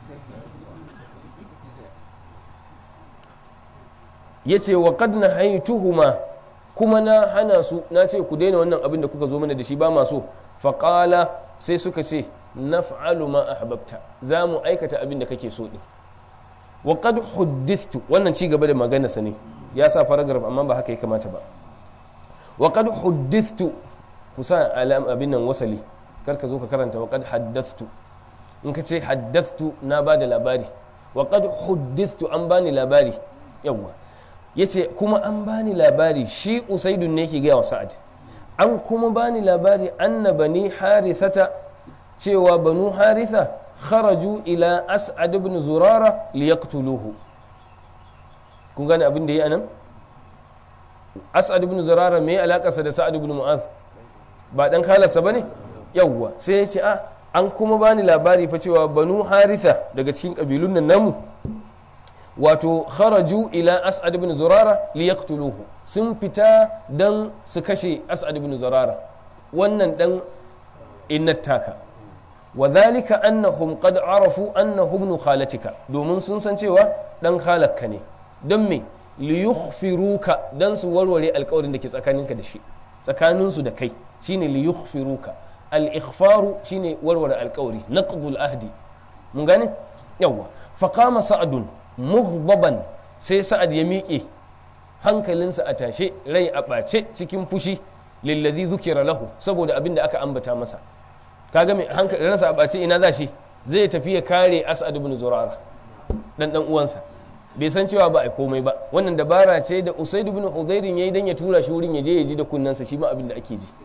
ya ce wa kad na haituhuma kuma na hana su na ce ku daina wannan abin da kuka zo mana da shi ba maso faƙala sai suka ce naf'alu ma ahbabta za mu aikata abin da kake so din wa kad huddithtu wannan ci gaba da magana sa ne ya sa paragraph amma ba haka ya kamata ba wa kad huddithtu kusa alam abin nan wasali kar ka zo ka karanta wa kad haddathtu in ka ce haddathtu na ba da labari wa kad huddithtu an bani labari yawa yace kuma an bani labari shi usaidun ne ke gaya wa sa'ad an kuma bani labari anna bani harithata cewa banu haritha kharaju ila as'ad ibn zurara liyaqtuluhu kun gane abin da yi anan as'ad ibn zurara me alakarsa da sa'ad ibn mu'az ba dan kalarsa bane yawwa sai ya ce a an kuma bani labari fa cewa banu haritha daga cikin kabilun nan namu wato kharaju ila as'ad ibn zurara liyaqtuluhu sun fita dan su kashe as'ad ibn zurara wannan dan innataka wa dhalika annahum qad arafu annahu ibn khalatika domin sun san cewa dan khalakka ne don me liyukhfiruka dan su warware alƙawarin da ke tsakaninka da shi tsakaninsu da kai shine liyukhfiruka al-ikhfaru shine warware alƙawari naqdul ahdi mun gane yawa faqama sa'dun mughdaban sai sa'ad ya miƙe hankalinsa a tashe rai a ɓace cikin fushi lillazi zukira lahu saboda abin da aka ambata masa kaga mai hankalinsa a ɓace ina za shi zai tafi ya kare as'ad ibn zurara dan dan uwansa bai san cewa ba a komai ba wannan dabara ce da usaid ibn hudairin yayi dan ya tura shi wurin ya je ya ji da kunnansa shi ma abin da ake ji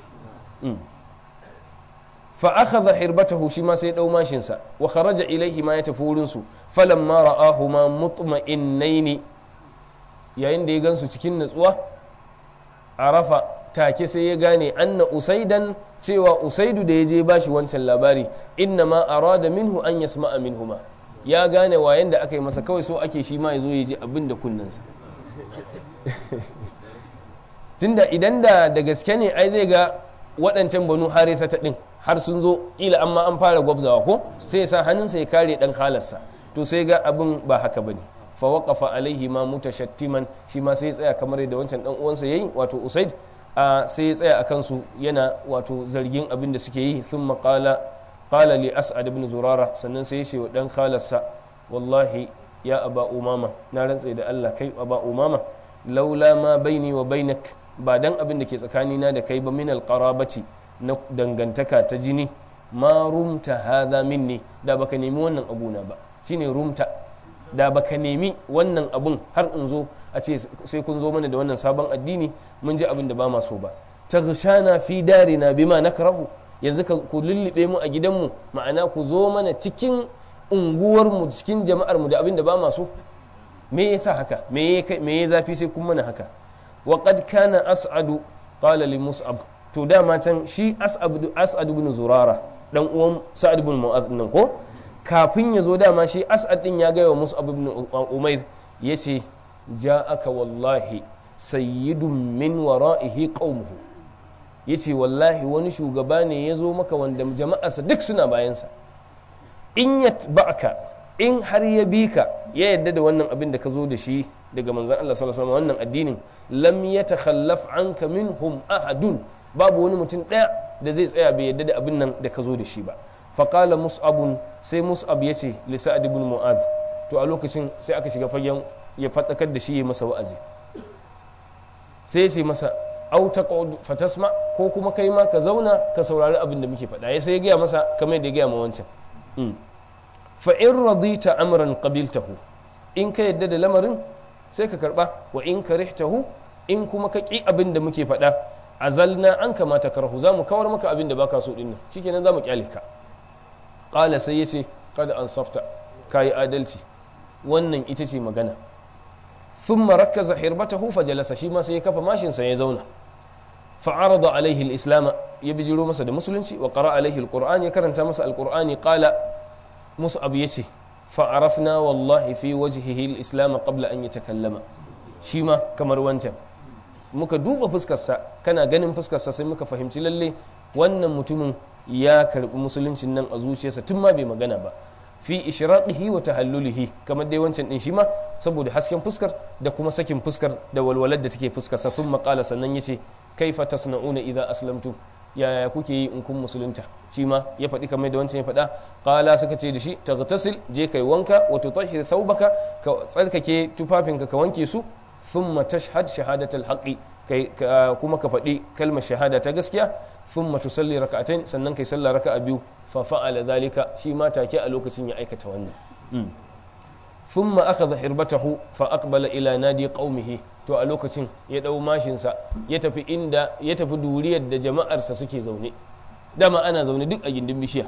fa akhadha hirbatahu shi ma sai dau mashin sa wa kharaja ilaihi ma ya tafi wurin su falamma ra'ahuma mutma'innaini yayin da ya gansu cikin natsuwa arafa take sai ya gane anna usaidan cewa usaidu da ya je bashi wancan labari inna ma arada minhu an yasma'a minhuma ya gane wayan da aka yi masa kawai so ake shi ma ya zo ya je abin da kunnansa tunda idan da da gaske ne ai zai ga waɗancan banu haritha ta ɗin har sun zo ƙila amma an fara gwabzawa ko sai ya sa hannunsa ya kare ɗan halarsa to sai ga abin ba haka bane fa waqafa alaihi ma mutashattiman shi ma sai ya tsaya kamar yadda wancan dan uwansa yayi wato usaid a sai ya tsaya akan su yana wato zargin abin da suke yi thumma qala qala li as'ad ibn zurara sannan sai ya ce wa dan khalarsa wallahi ya aba umama na rantse da Allah kai aba umama laula ma baini wa bainak ba dan abin da ke tsakanina da kai ba min alqarabati na dangantaka ta jini ma rumta hadha minni da baka nemi wannan abuna ba shine rumta da baka nemi wannan abun har in zo a ce sai kun zo mana da wannan sabon addini mun ji abin da ba ma so ba taghshana fi darina bima nakrahu yanzu ku lullube mu a gidanmu ma'ana ku zo mana cikin unguwarmu cikin jama'armu da abin da ba ma so me yasa haka me ya zafi sai kun mana haka wa qad kana as'adu qala li mus'ab to dama can shi as'ad as'ad ibn zurara dan uwan sa'ad ibn mu'adh nan ko kafin ya zo dama shi as'ad din ya ga wa mus'ab ibn umair yace ja'aka wallahi sayyidun min wara'ihi qaumuhu, yace wallahi wani shugaba ne ya zo maka wanda jama'arsa duk suna bayansa, in yatba'ka, in har ya bi ka ya yadda da wannan abin da ka zo da shi daga manzon Allah sallallahu alaihi wasallam, wannan addinin, lam yatakhallaf anka minhum ahadun, babu wani mutum daya da zai tsaya bai yadda da abin nan da ka zo da shi ba. faqala mus'abun, sai mus'ab yace li sa'ad ibn mu'adh, to a lokacin sai aka shiga fagen ya fadakar da shi ya masa wa'azi, sai ya ce masa au taqud fatasma, ko kuma kai ma ka zauna ka saurari abin da muke faɗa. Ya sai ya gaya masa kamar da ya gaya ma wancan, fa in radita amran qabiltahu, in ka yadda da lamarin sai ka karba, wa in karihtahu, in kuma ka ki abin da muke faɗa, azalna an kamata karhu, za mu kawar maka abin da baka so dinnan, shikenan za mu kyale ka. Qala sai yace qad ansafta, kai adalci, wannan ita ce magana. thumma rakkaza hirbatahu fajalasa, shi ma sai ya kafa mashin sa ya zauna. fa'arada alaihi al-islam, ya bijiro masa da musulunci, wa qara alaihi al-qur'an, ya karanta masa al-qur'ani. qala mus'ab yace fa'arafna wallahi fi wajhihi al-islam qabla an yatakallama, shi ma kamar wancan muka duba fuskarsa, kana ganin fuskarsa sai muka fahimci lalle wannan mutumin ya karbi musuluncin nan a zuciyarsa tun ma bai magana ba. fi ishraqihi wa tahallulihi, kamar dai wancan din shi ma saboda hasken fuskar da kuma sakin fuskar da walwalar da take fuskar sa. thumma qala, sannan yace kaifa tasna'una idza aslamtum, yaya kuke yi in kun musulunta? shi ma ya faɗi kamar da wancan ya faɗa. qala, suka ce da shi taghtasil, je kai wanka, wa tutahhir thawbaka, ka tsarkake tufafinka ka wanke su, thumma tashhad shahadatal haqqi, kai kuma ka faɗi kalmar shahada ta gaskiya, thumma tusalli rak'atayn, sannan kai sallah raka'a biyu. fa fa'ala dhalika, shi ma take a lokacin ya aikata wannan. thumma akhadha hirbatahu fa aqbala ila nadi qaumihi, to a lokacin ya dau mashin sa ya tafi inda ya tafi duriyar da jama'arsa suke zaune. dama ana zaune duk a gindin bishiya,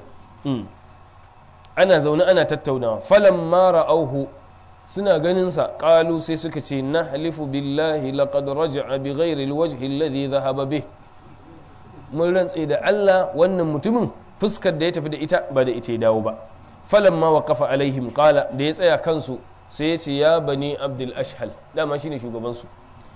ana zaune ana tattaunawa. falamma ra'awhu, suna ganin sa, qalu, sai suka ce nahlifu billahi laqad raja'a bighairi alwajhi alladhi dhahaba bih, mun rantse da Allah wannan mutumin fuskar da ya tafi da ita ba da ita ya dawo ba. falamma waqafa alaihim qala, da ya tsaya kansu sai ya ce ya bani abdul ashhal, dama shine shugaban su,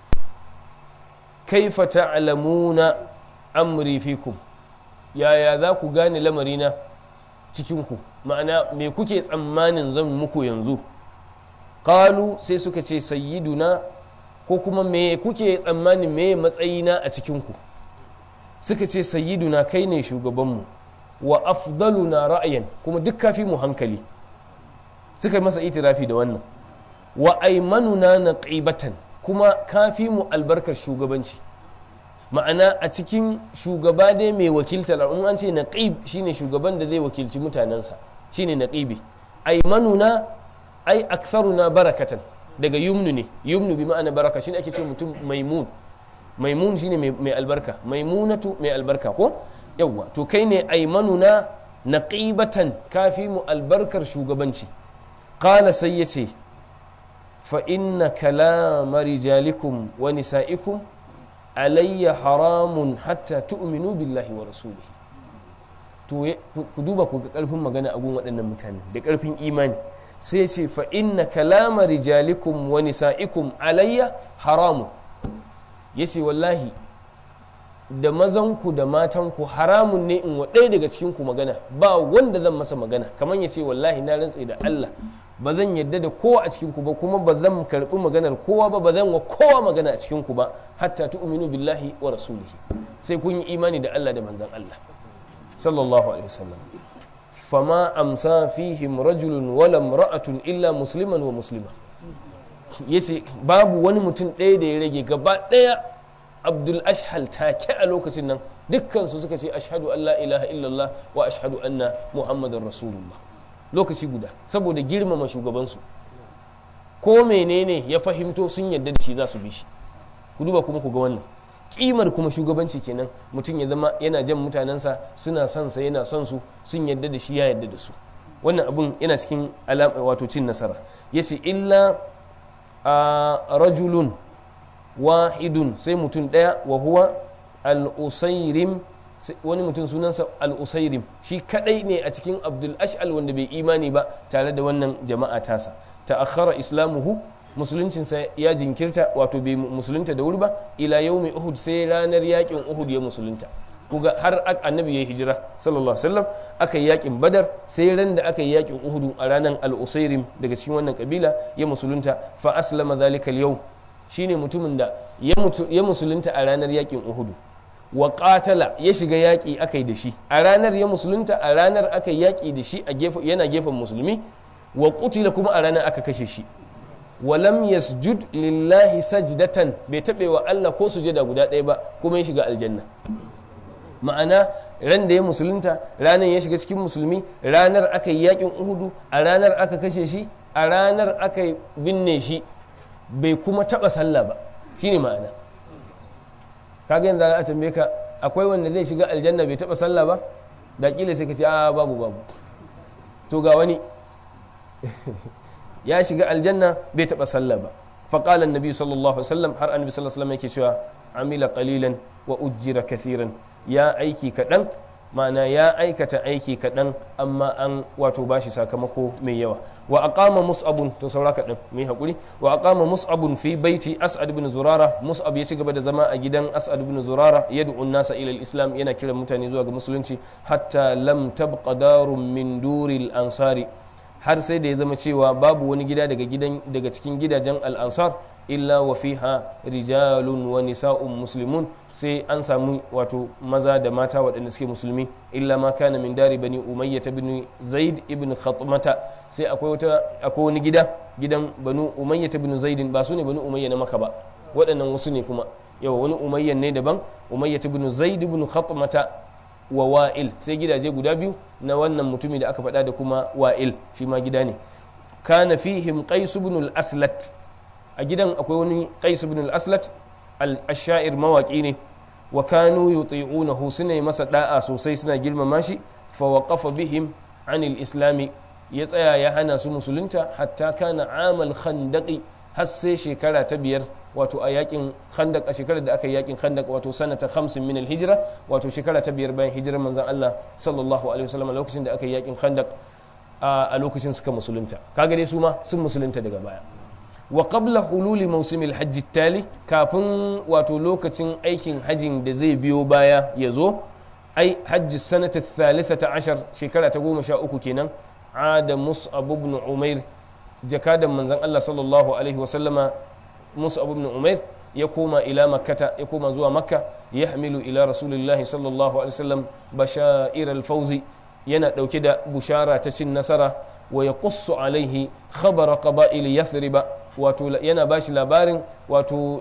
kaifa ta'lamuna amri fikum, yaya za ku gane lamarina cikin ku, ma'ana me kuke tsammanin zan muku yanzu? qalu, sai suka ce sayyiduna, ko kuma me kuke tsammanin me matsayina a cikin ku? suka ce sayyiduna, kai ne shugabanmu, wa afdaluna ra'ayan, kuma duk kafi mu hankali. suka masa itirafi da wannan. wa aymanuna naqibatan, kuma kafi mu albarkar shugabanci, ma'ana a cikin shugaba dai mai wakiltar, in an ce naqib shine shugaban da zai wakilci mutanensa, shine naqibi. aymanuna ai aktharuna barakatan, daga yumnu ne, yumnu bi ma'ana baraka, shine ake ce mutum maimun. maimun shine mai albarka, maimunatu mai albarka ko yawwa. to kai ne aymanuna naqibatan, kafi mu albarkar shugabanci. qala, sai yace fa inna kalama rijalikum wa nisa'ikum alayya haramun hatta tu'minu billahi wa rasulihi. to ku duba ku ga karfin magana a gun waɗannan mutane da karfin imani. sai ce fa inna kalama rijalikum wa nisa'ikum alayya haramun, yace wallahi da mazanku da matanku haramun ne in wa ɗaya daga cikinku magana, ba wanda zan masa magana. kamar ya ce wallahi na rantse da Allah ba zan yadda da kowa a cikinku ba, kuma ba zan karɓi maganar kowa ba, ba zan wa kowa magana a cikinku ba, hatta tu'minu billahi wa rasulihi, sai kun yi imani da Allah da manzan Allah sallallahu alaihi wasallam. fama amsa fihim rajulun wala imra'atun illa musliman wa muslima, yace babu wani mutum ɗaya da ya rage, gaba ɗaya abdul ashhal take a lokacin nan dukkansu suka ce ashhadu an la ilaha illallah wa ashhadu anna muhammadar rasulullah, lokaci guda, saboda girmama shugabansu. ko menene ya fahimto sun yadda da shi za su bi shi. ku duba kuma ku ga wannan kimar kuma shugabanci kenan, mutum ya zama yana jan mutanensa, suna son sa yana son su, sun yadda da shi ya yadda da su. wannan abun yana cikin alama wato cin nasara. yace illa a rajulun wahidun, sai mutum ɗaya, wa huwa al-usairim, wani mutum sunansa al-usairim, shi kadai ne a cikin abdul ash'al wanda bai imani ba tare da wannan jama'a tasa. ta'akhkhara islamuhu, musuluncinsa ya jinkirta wato bai musulunta da wuri ba ila yaumi uhud sai ranar yakin uhud ya musulunta. Kuga har annabi ya hijira sallallahu alaihi wasallam aka yi yakin badar sai ran da aka yi yakin uhud a ranar al-usairim daga cikin wannan kabila ya musulunta fa aslama zalika al-yawm shine mutumin da ya musulunta a ranar yakin uhud wa qatala ya shiga yaki aka yi da shi a ranar ya musulunta a ranar aka yi yaki da shi a gefe yana gefen musulmi wa qutila kuma a ranar aka kashe shi wa lam yasjud lillahi sajdatan bai tabe wa Allah ko sujada guda ɗaya ba kuma ya shiga aljanna. Ma'ana ran da ya musulunta ranar ya shiga cikin musulmi ranar aka yi yakin uhudu a ranar aka kashe shi a ranar aka binne shi bai kuma taba sallah ba shine ma'ana. Kaga yanzu a tambaye ka akwai wanda zai shiga aljanna bai taba sallah ba da kila sai ka ce a babu babu to ga wani ya shiga aljanna bai taba sallah ba. Faqala annabi sallallahu alaihi wasallam har annabi sallallahu alaihi wasallam yake cewa amila qalilan wa ujjira kathiran ya aiki kaɗan ma'ana ya aikata aiki kaɗan amma an wato bashi sakamako mai yawa. Wa aqama mus'abun to saura kaɗan mai haƙuri wa aqama mus'abun fi baiti as'ad ibn zurara mus'ab ya ci gaba da zama a gidan as'ad ibn zurara yad'u an-nasa ila al-islam yana kiran mutane zuwa ga musulunci hatta lam tabqa darun min duril ansari har sai da ya zama cewa babu wani gida daga gidan daga cikin gidajen al-ansar illa wa fiha rijalun wa nisa'un muslimun sai an samu wato maza da mata waɗanda suke musulmi illa ma kana min dari bani umayya ibn zaid ibn khatmata sai akwai wata akwai wani gida gidan banu umayya ibn zaid ba su ne banu umayya na maka ba waɗannan wasu ne kuma yawa wani umayya ne daban umayya ibn zaid ibn khatmata wa wa'il sai gidaje guda biyu na wannan mutumi da aka faɗa da kuma wa'il shi ma gida ne. Kana fihim qais ibn al-aslat a gidan akwai wani qais ibn al-aslat al-ashair mawaki ne wa kanu yuti'unahu suna masa da'a sosai suna girmama shi fa waqafa bihim anil islami ya tsaya ya hana su musulunta hatta kana amal khandaqi har sai shekara ta biyar wato a yakin khandaq a shekarar da aka yi yakin khandaq wato sanata hamsin min al-hijra wato shekara ta biyar bayan hijirar manzon Allah sallallahu alaihi wasallam lokacin da aka yi yakin khandaq a lokacin suka musulunta kaga dai su ma sun musulunta daga baya. Wa qabla hululi mausimil hajji tali kafin wato lokacin aikin hajjin da zai biyo baya ya zo ai hajji sanata thalithata ashar shekara ta goma sha uku kenan ada mus'ab ibn umair jakadan manzon Allah sallallahu alaihi wasallama mus'ab ibn umair ya koma ila makkata ya koma zuwa makka yahmilu ila rasulillahi sallallahu alaihi wasallam bashair al-fawzi yana dauke da bushara ta cin nasara wa yaqussu alaihi khabara qaba'il yathriba wato yana ba shi labarin wato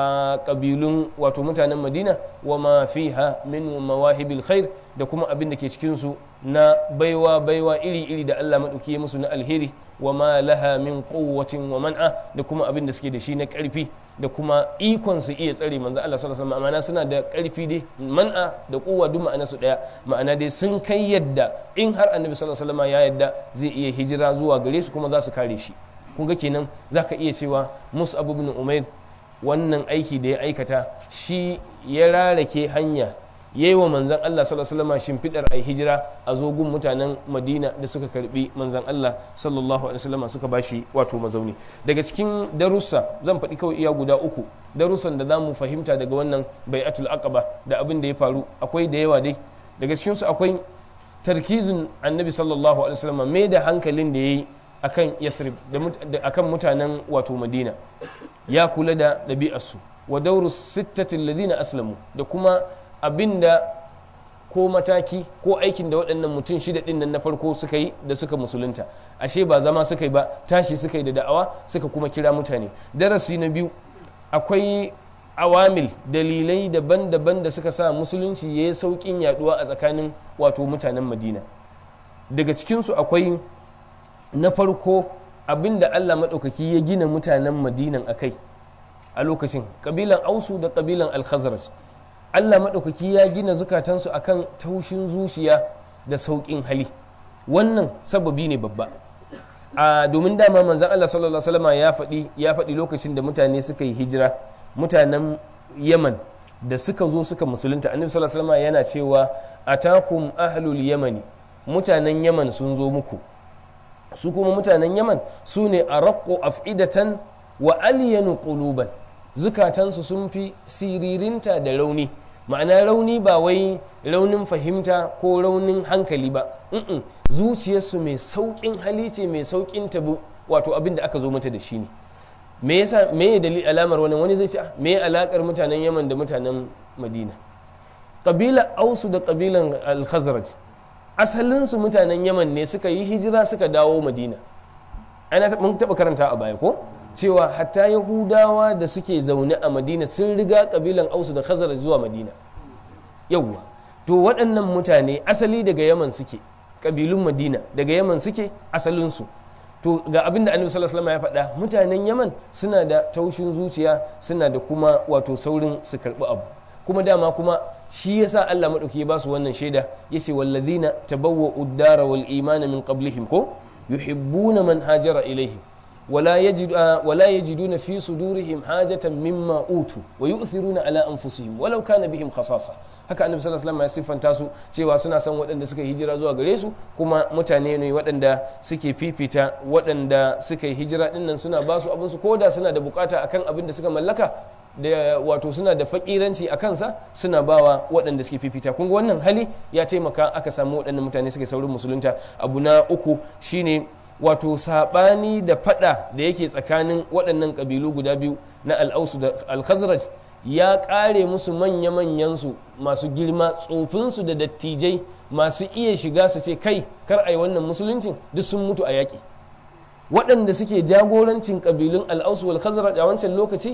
kabilun wato mutanen madina wa ma fiha min mawahibil khair da kuma abin da ke cikinsu na baiwa baiwa iri iri da Allah maɗauki musu na alheri wa ma laha min quwwatin wa man'a da kuma abin da suke da shi na ƙarfi da kuma ikon su iya tsare manzo Allah sallallahu alaihi wasallam ma'ana suna da ƙarfi dai man'a da quwwa duk ma'ana su daya ma'ana dai sun kai yadda in har annabi sallallahu alaihi wasallam ya yadda zai iya hijira zuwa gare su kuma za su kare shi. Kun ga kenan za ka iya cewa Mus'ab ibn Umair wannan aiki da ya aikata shi ya rarake hanya ya yi wa manzan Allah sallallahu alaihi wasallam shimfidar ai hijira a zogun mutanen Madina da suka karbi manzan Allah sallallahu alaihi wasallam suka bashi wato mazauni. Daga cikin darussa zan faɗi kawai iya guda uku darussan da zamu fahimta daga wannan bai'atul aqaba da abin da ya faru akwai da yawa dai daga cikin su akwai tarkizun annabi sallallahu alaihi wasallam mai da hankalin da yayi akan Yathrib da akan mutanen wato Madina ya kula da ɗabi'arsu wa dauru sittati alladhina aslamu da kuma abinda ko mataki ko aikin da waɗannan mutum shida ɗin nan na farko suka yi da suka musulunta ashe ba zama suka yi ba tashi suka yi da da'awa suka kuma kira mutane. Darasi na biyu akwai awamil dalilai daban-daban da suka sa musulunci ya yi sauƙin yaduwa a tsakanin wato mutanen Madina. Daga cikinsu akwai na farko abinda Allah maɗaukaki ya gina mutanen Madinan a kai a lokacin ƙabilan Ausu da ƙabilan Al-Khazraj. Allah maɗaukaki ya gina zukatansu akan taushin zuciya da sauƙin hali. Wannan sababi ne babba. A domin dama manzon Allah sallallahu alaihi wasallam ya faɗi ya faɗi lokacin da mutane suka yi hijira, mutanen Yaman da suka zo suka musulunta. Annabi sallallahu alaihi wasallam yana cewa atakum ahlul yamani, mutanen Yaman sun zo muku. Su kuma mutanen Yaman su ne araqqu af'idatan wa aliyanu quluban zukatansu sun fi siririnta da rauni, ma'ana rauni ba wai raunin fahimta ko raunin hankali ba, zuciyarsu mai sauƙin hali ce, mai sauƙin tabu, wato abin da aka zo mata da shi ne. Me yasa, me ya dalil alamar wannan? Wani zai ce me alakar mutanen Yaman da mutanen Madina? Kabila Ausu da kabilan Al-Khazraj asalin su mutanen Yaman ne, suka yi hijira suka dawo Madina. Ana mun taba karanta a baya ko cewa hatta Yahudawa da suke zaune a Madina sun riga kabilan Ausu da Khazraj zuwa Madina. Yawwa, to waɗannan mutane asali daga Yaman suke, kabilun Madina daga Yaman suke asalin su. To ga abin da Annabi sallallahu alaihi wasallam ya faɗa, mutanen Yaman suna da taushin zuciya, suna da kuma wato saurin su karɓi abu, kuma dama kuma shi yasa Allah madauki ya ba su wannan shaida, yace wallazina tabawwa'u ad-dara wal imana min qablihim ko yuhibbuna man hajara ilayhim wala yajidu wala yajiduna fi sudurihim hajatan mimma utu wa yu'thiruna ala anfusihim walau kana bihim khasasa. Haka Annabi sallallahu alaihi wasallam ya siffanta su cewa suna son waɗanda suka hijira zuwa gare su, kuma mutane ne waɗanda suke fifita waɗanda suka yi hijira dinnan, suna ba su abin su koda suna da bukata akan abin da suka mallaka, da wato suna da fakiranci a kansa, suna bawa waɗanda suke fifita. Kun ga wannan hali ya taimaka aka samu waɗannan mutane suke saurin musulunta. Abu na uku shine wato sabani da fada da yake tsakanin waɗannan kabilu guda biyu na al-Aus da al-Khazraj ya ƙare musu manya-manyansu masu girma, tsofinsu da dattijai masu iya shiga su ce kai kar a yi wannan musuluncin, duk sun mutu a yaƙi. Waɗanda suke jagorancin ƙabilun al'ausu wal khazraj a wancan lokaci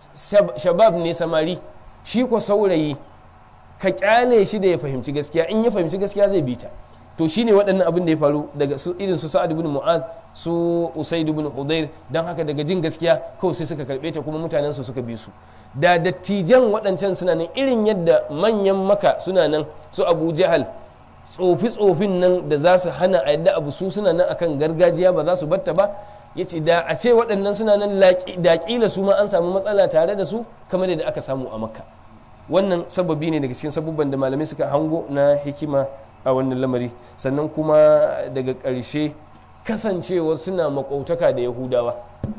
shabab ne, samari, shi ko saurayi ka ƙyale shi da ya fahimci gaskiya, in ya fahimci gaskiya zai bi ta. To shine waɗannan abin da ya faru daga irin su Sa'ad ibn Mu'adh, su Usaid ibn Hudayr, dan haka daga jin gaskiya kawai sai suka karɓe ta, kuma mutanen su suka bi su. Da dattijan waɗancan suna nan irin yadda manyan Maka suna nan, su Abu Jahal, tsofi-tsofin nan da za su hana a yadda abu, su suna nan akan gargajiya ba za su batta ba. Ya ce da a ce waɗannan suna nan da ƙila su ma an samu matsala tare da su kamar yadda aka samu a Makka. Wannan sababi ne daga cikin sabubban da malamai suka hango na hikima a wannan lamari. Sannan kuma daga ƙarshe kasancewa suna makautaka da Yahudawa.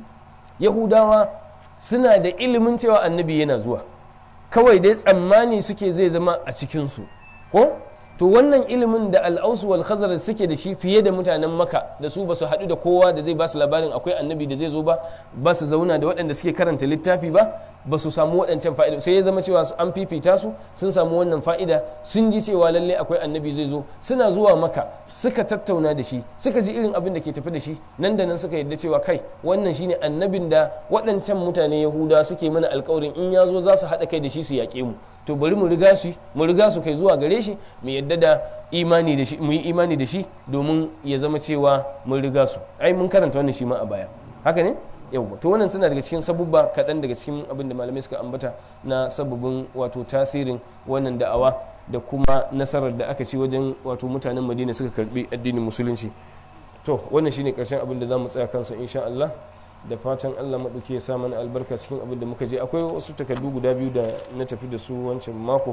Yahudawa suna da ilimin cewa annabi yana zuwa, kawai dai tsammani suke zai zama a cikinsu ko? To wannan ilimin da al'ausu wal khazraj suke da shi fiye da mutanen Maka, da su ba su haɗu da kowa da zai ba su labarin akwai annabi da zai zo ba, ba su zauna da waɗanda suke karanta littafi ba, ba su samu waɗancan fa'ida, sai ya zama cewa an fifita su, sun samu wannan fa'ida, sun ji cewa lalle akwai annabi zai zo, suna zuwa Maka suka tattauna da shi, suka ji irin abin da ke tafi da shi, nan da nan suka yadda cewa kai wannan shine annabin da waɗancan mutane Yahuda suke mana alƙawarin in ya zo za su haɗa kai da shi su yaƙe mu. To bari mu riga shi mu riga su kai zuwa gare shi, mu yadda da imani da shi, mu yi imani da shi domin ya zama cewa mun riga su. Ai mun karanta wannan shi ma a baya, haka ne? Yawwa, to wannan suna daga cikin sabubba kaɗan daga cikin abin da malamai suka ambata na sababin wato tasirin wannan da'awa da kuma nasarar da aka ci wajen wato mutanen Madina suka karbi addinin musulunci. To wannan shine karshen abin da za mu tsaya kansa insha Allah, da fatan Allah maɗauki ya sa mana albarka cikin abin da muka je. Akwai wasu takardu guda biyu da na tafi da su wancan mako,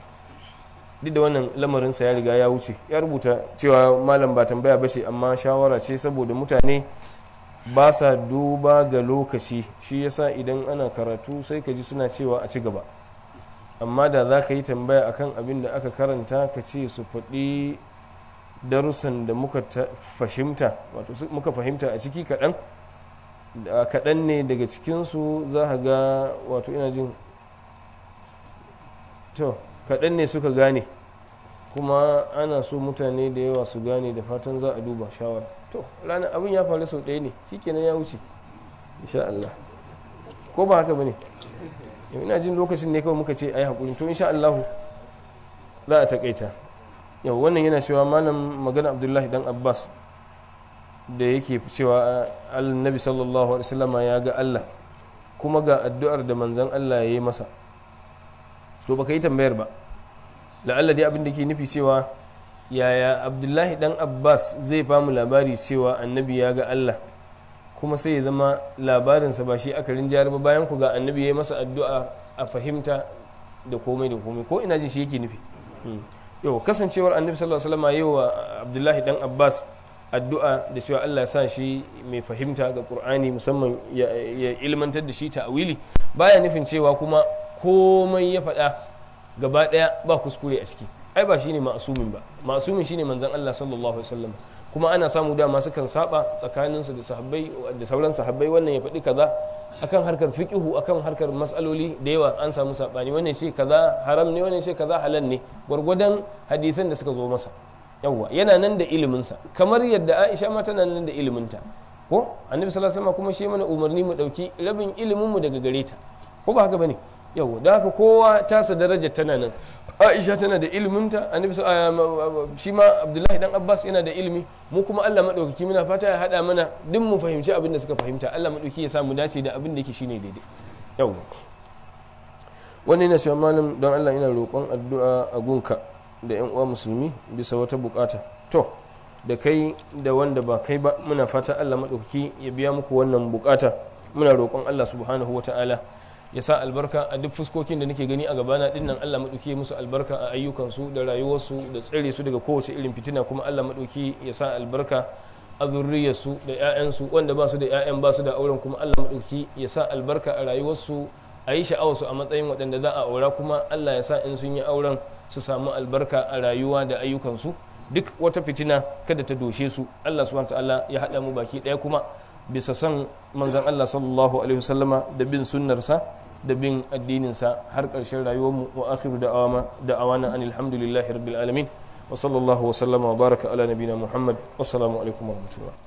duk da wannan lamarinsa ya riga ya wuce. Ya rubuta cewa malam ba tambaya ba ce, amma shawara ce saboda mutane ba sa duba ga lokaci, shi yasa idan ana karatu sai ka ji suna cewa a ci gaba, amma da za ka yi tambaya akan abin da aka karanta ka ce su faɗi darussan da muka fahimta, wato muka fahimta a ciki kaɗan kaɗan ne daga cikinsu za a ga, wato ina jin to kaɗan ne suka gane, kuma ana so mutane da yawa su gane, da fatan za a duba shawara. To ranar abin ya faru sau ɗaya ne, shi kenan ya wuce insha Allah, ko ba haka ba ne? Ina jin lokacin ne kawai muka ce a yi haƙuri, to insha Allah za a taƙaita. Yau wannan yana cewa malam magana Abdullahi dan Abbas da yake cewa annabi sallallahu alaihi wasallam ya ga Allah, kuma ga addu'ar da manzon Allah ya yi masa. To baka yi tambayar ba, la'alla dai abin da ke nufi cewa yaya Abdullahi dan Abbas zai famu labari cewa annabi ya ga Allah, kuma sai ya zama labarinsa ba shi aka rinjayar ba, bayan ku ga annabi ya yi masa addu'a a fahimta da komai da komai, ko ina jin shi yake nufi. Yau kasancewar annabi sallallahu alaihi wasallam yau wa Abdullahi dan Abbas addu'a da cewa Allah ya sa shi mai fahimta ga Qur'ani musamman ya ilmantar da shi ta'awili baya nufin cewa kuma komai ya faɗa gaba ɗaya ba kuskure a ciki ai ba shine ma'asumin ba ma'asumin shine manzon Allah sallallahu alaihi wasallam kuma ana samu dama sukan saba tsakaninsu da sahabbai da sauran sahabbai wannan ya faɗi kaza akan harkar fiqihu akan harkar mas'aloli da yawa an samu sabani wannan shi kaza haram ne wannan shi kaza halal ne gwargwadon hadisan da suka zo masa yawa yana nan da iliminsa kamar yadda Aisha ma tana nan da iliminta ko annabi sallallahu alaihi wasallam kuma shi mana umarni mu dauki rabin ilimin mu daga gare ta ko ba haka bane yawa da haka kowa tasa darajar tana nan Aisha tana da iliminta annabi shi ma Abdullahi dan Abbas yana da ilimi mu kuma Allah madaukaki muna fata ya hada mana duk mu fahimci abin da suka fahimta Allah madaukaki ya samu dace da abin da yake shine daidai yawa wani na cewa malam don Allah ina roƙon addu'a a gunka da yan uwa musulmi bisa wata bukata to da kai da wanda ba kai ba muna fata Allah madaukaki ya biya muku wannan bukata muna roƙon Allah subhanahu wataala ya sa albarka a duk fuskokin da nake gani a gabana din nan Allah madauki musu albarka a ayyukansu da rayuwarsu da tsare su daga kowace irin fitina kuma Allah madauki ya sa albarka a zurriyarsu da ƴaƴansu wanda ba su da ƴaƴan ba su da auren kuma Allah madauki ya sa albarka a rayuwarsu a yi sha'awarsu a matsayin waɗanda za a aura kuma Allah ya sa in sun yi auren su samu albarka a rayuwa da ayyukansu duk wata fitina kada ta doshe su Allah subhanahu wa ta'ala ya haɗa mu baki ɗaya kuma bisa san manzan Allah sallallahu alaihi wasallama da bin sunnarsa da bin addininsa har ƙarshen rayuwarmu wa akhiru da'awana da'awana anil hamdulillahi rabbil alamin wa sallallahu wa sallama wa baraka ala nabina Muhammad wassalamu alaikum wa rahmatullah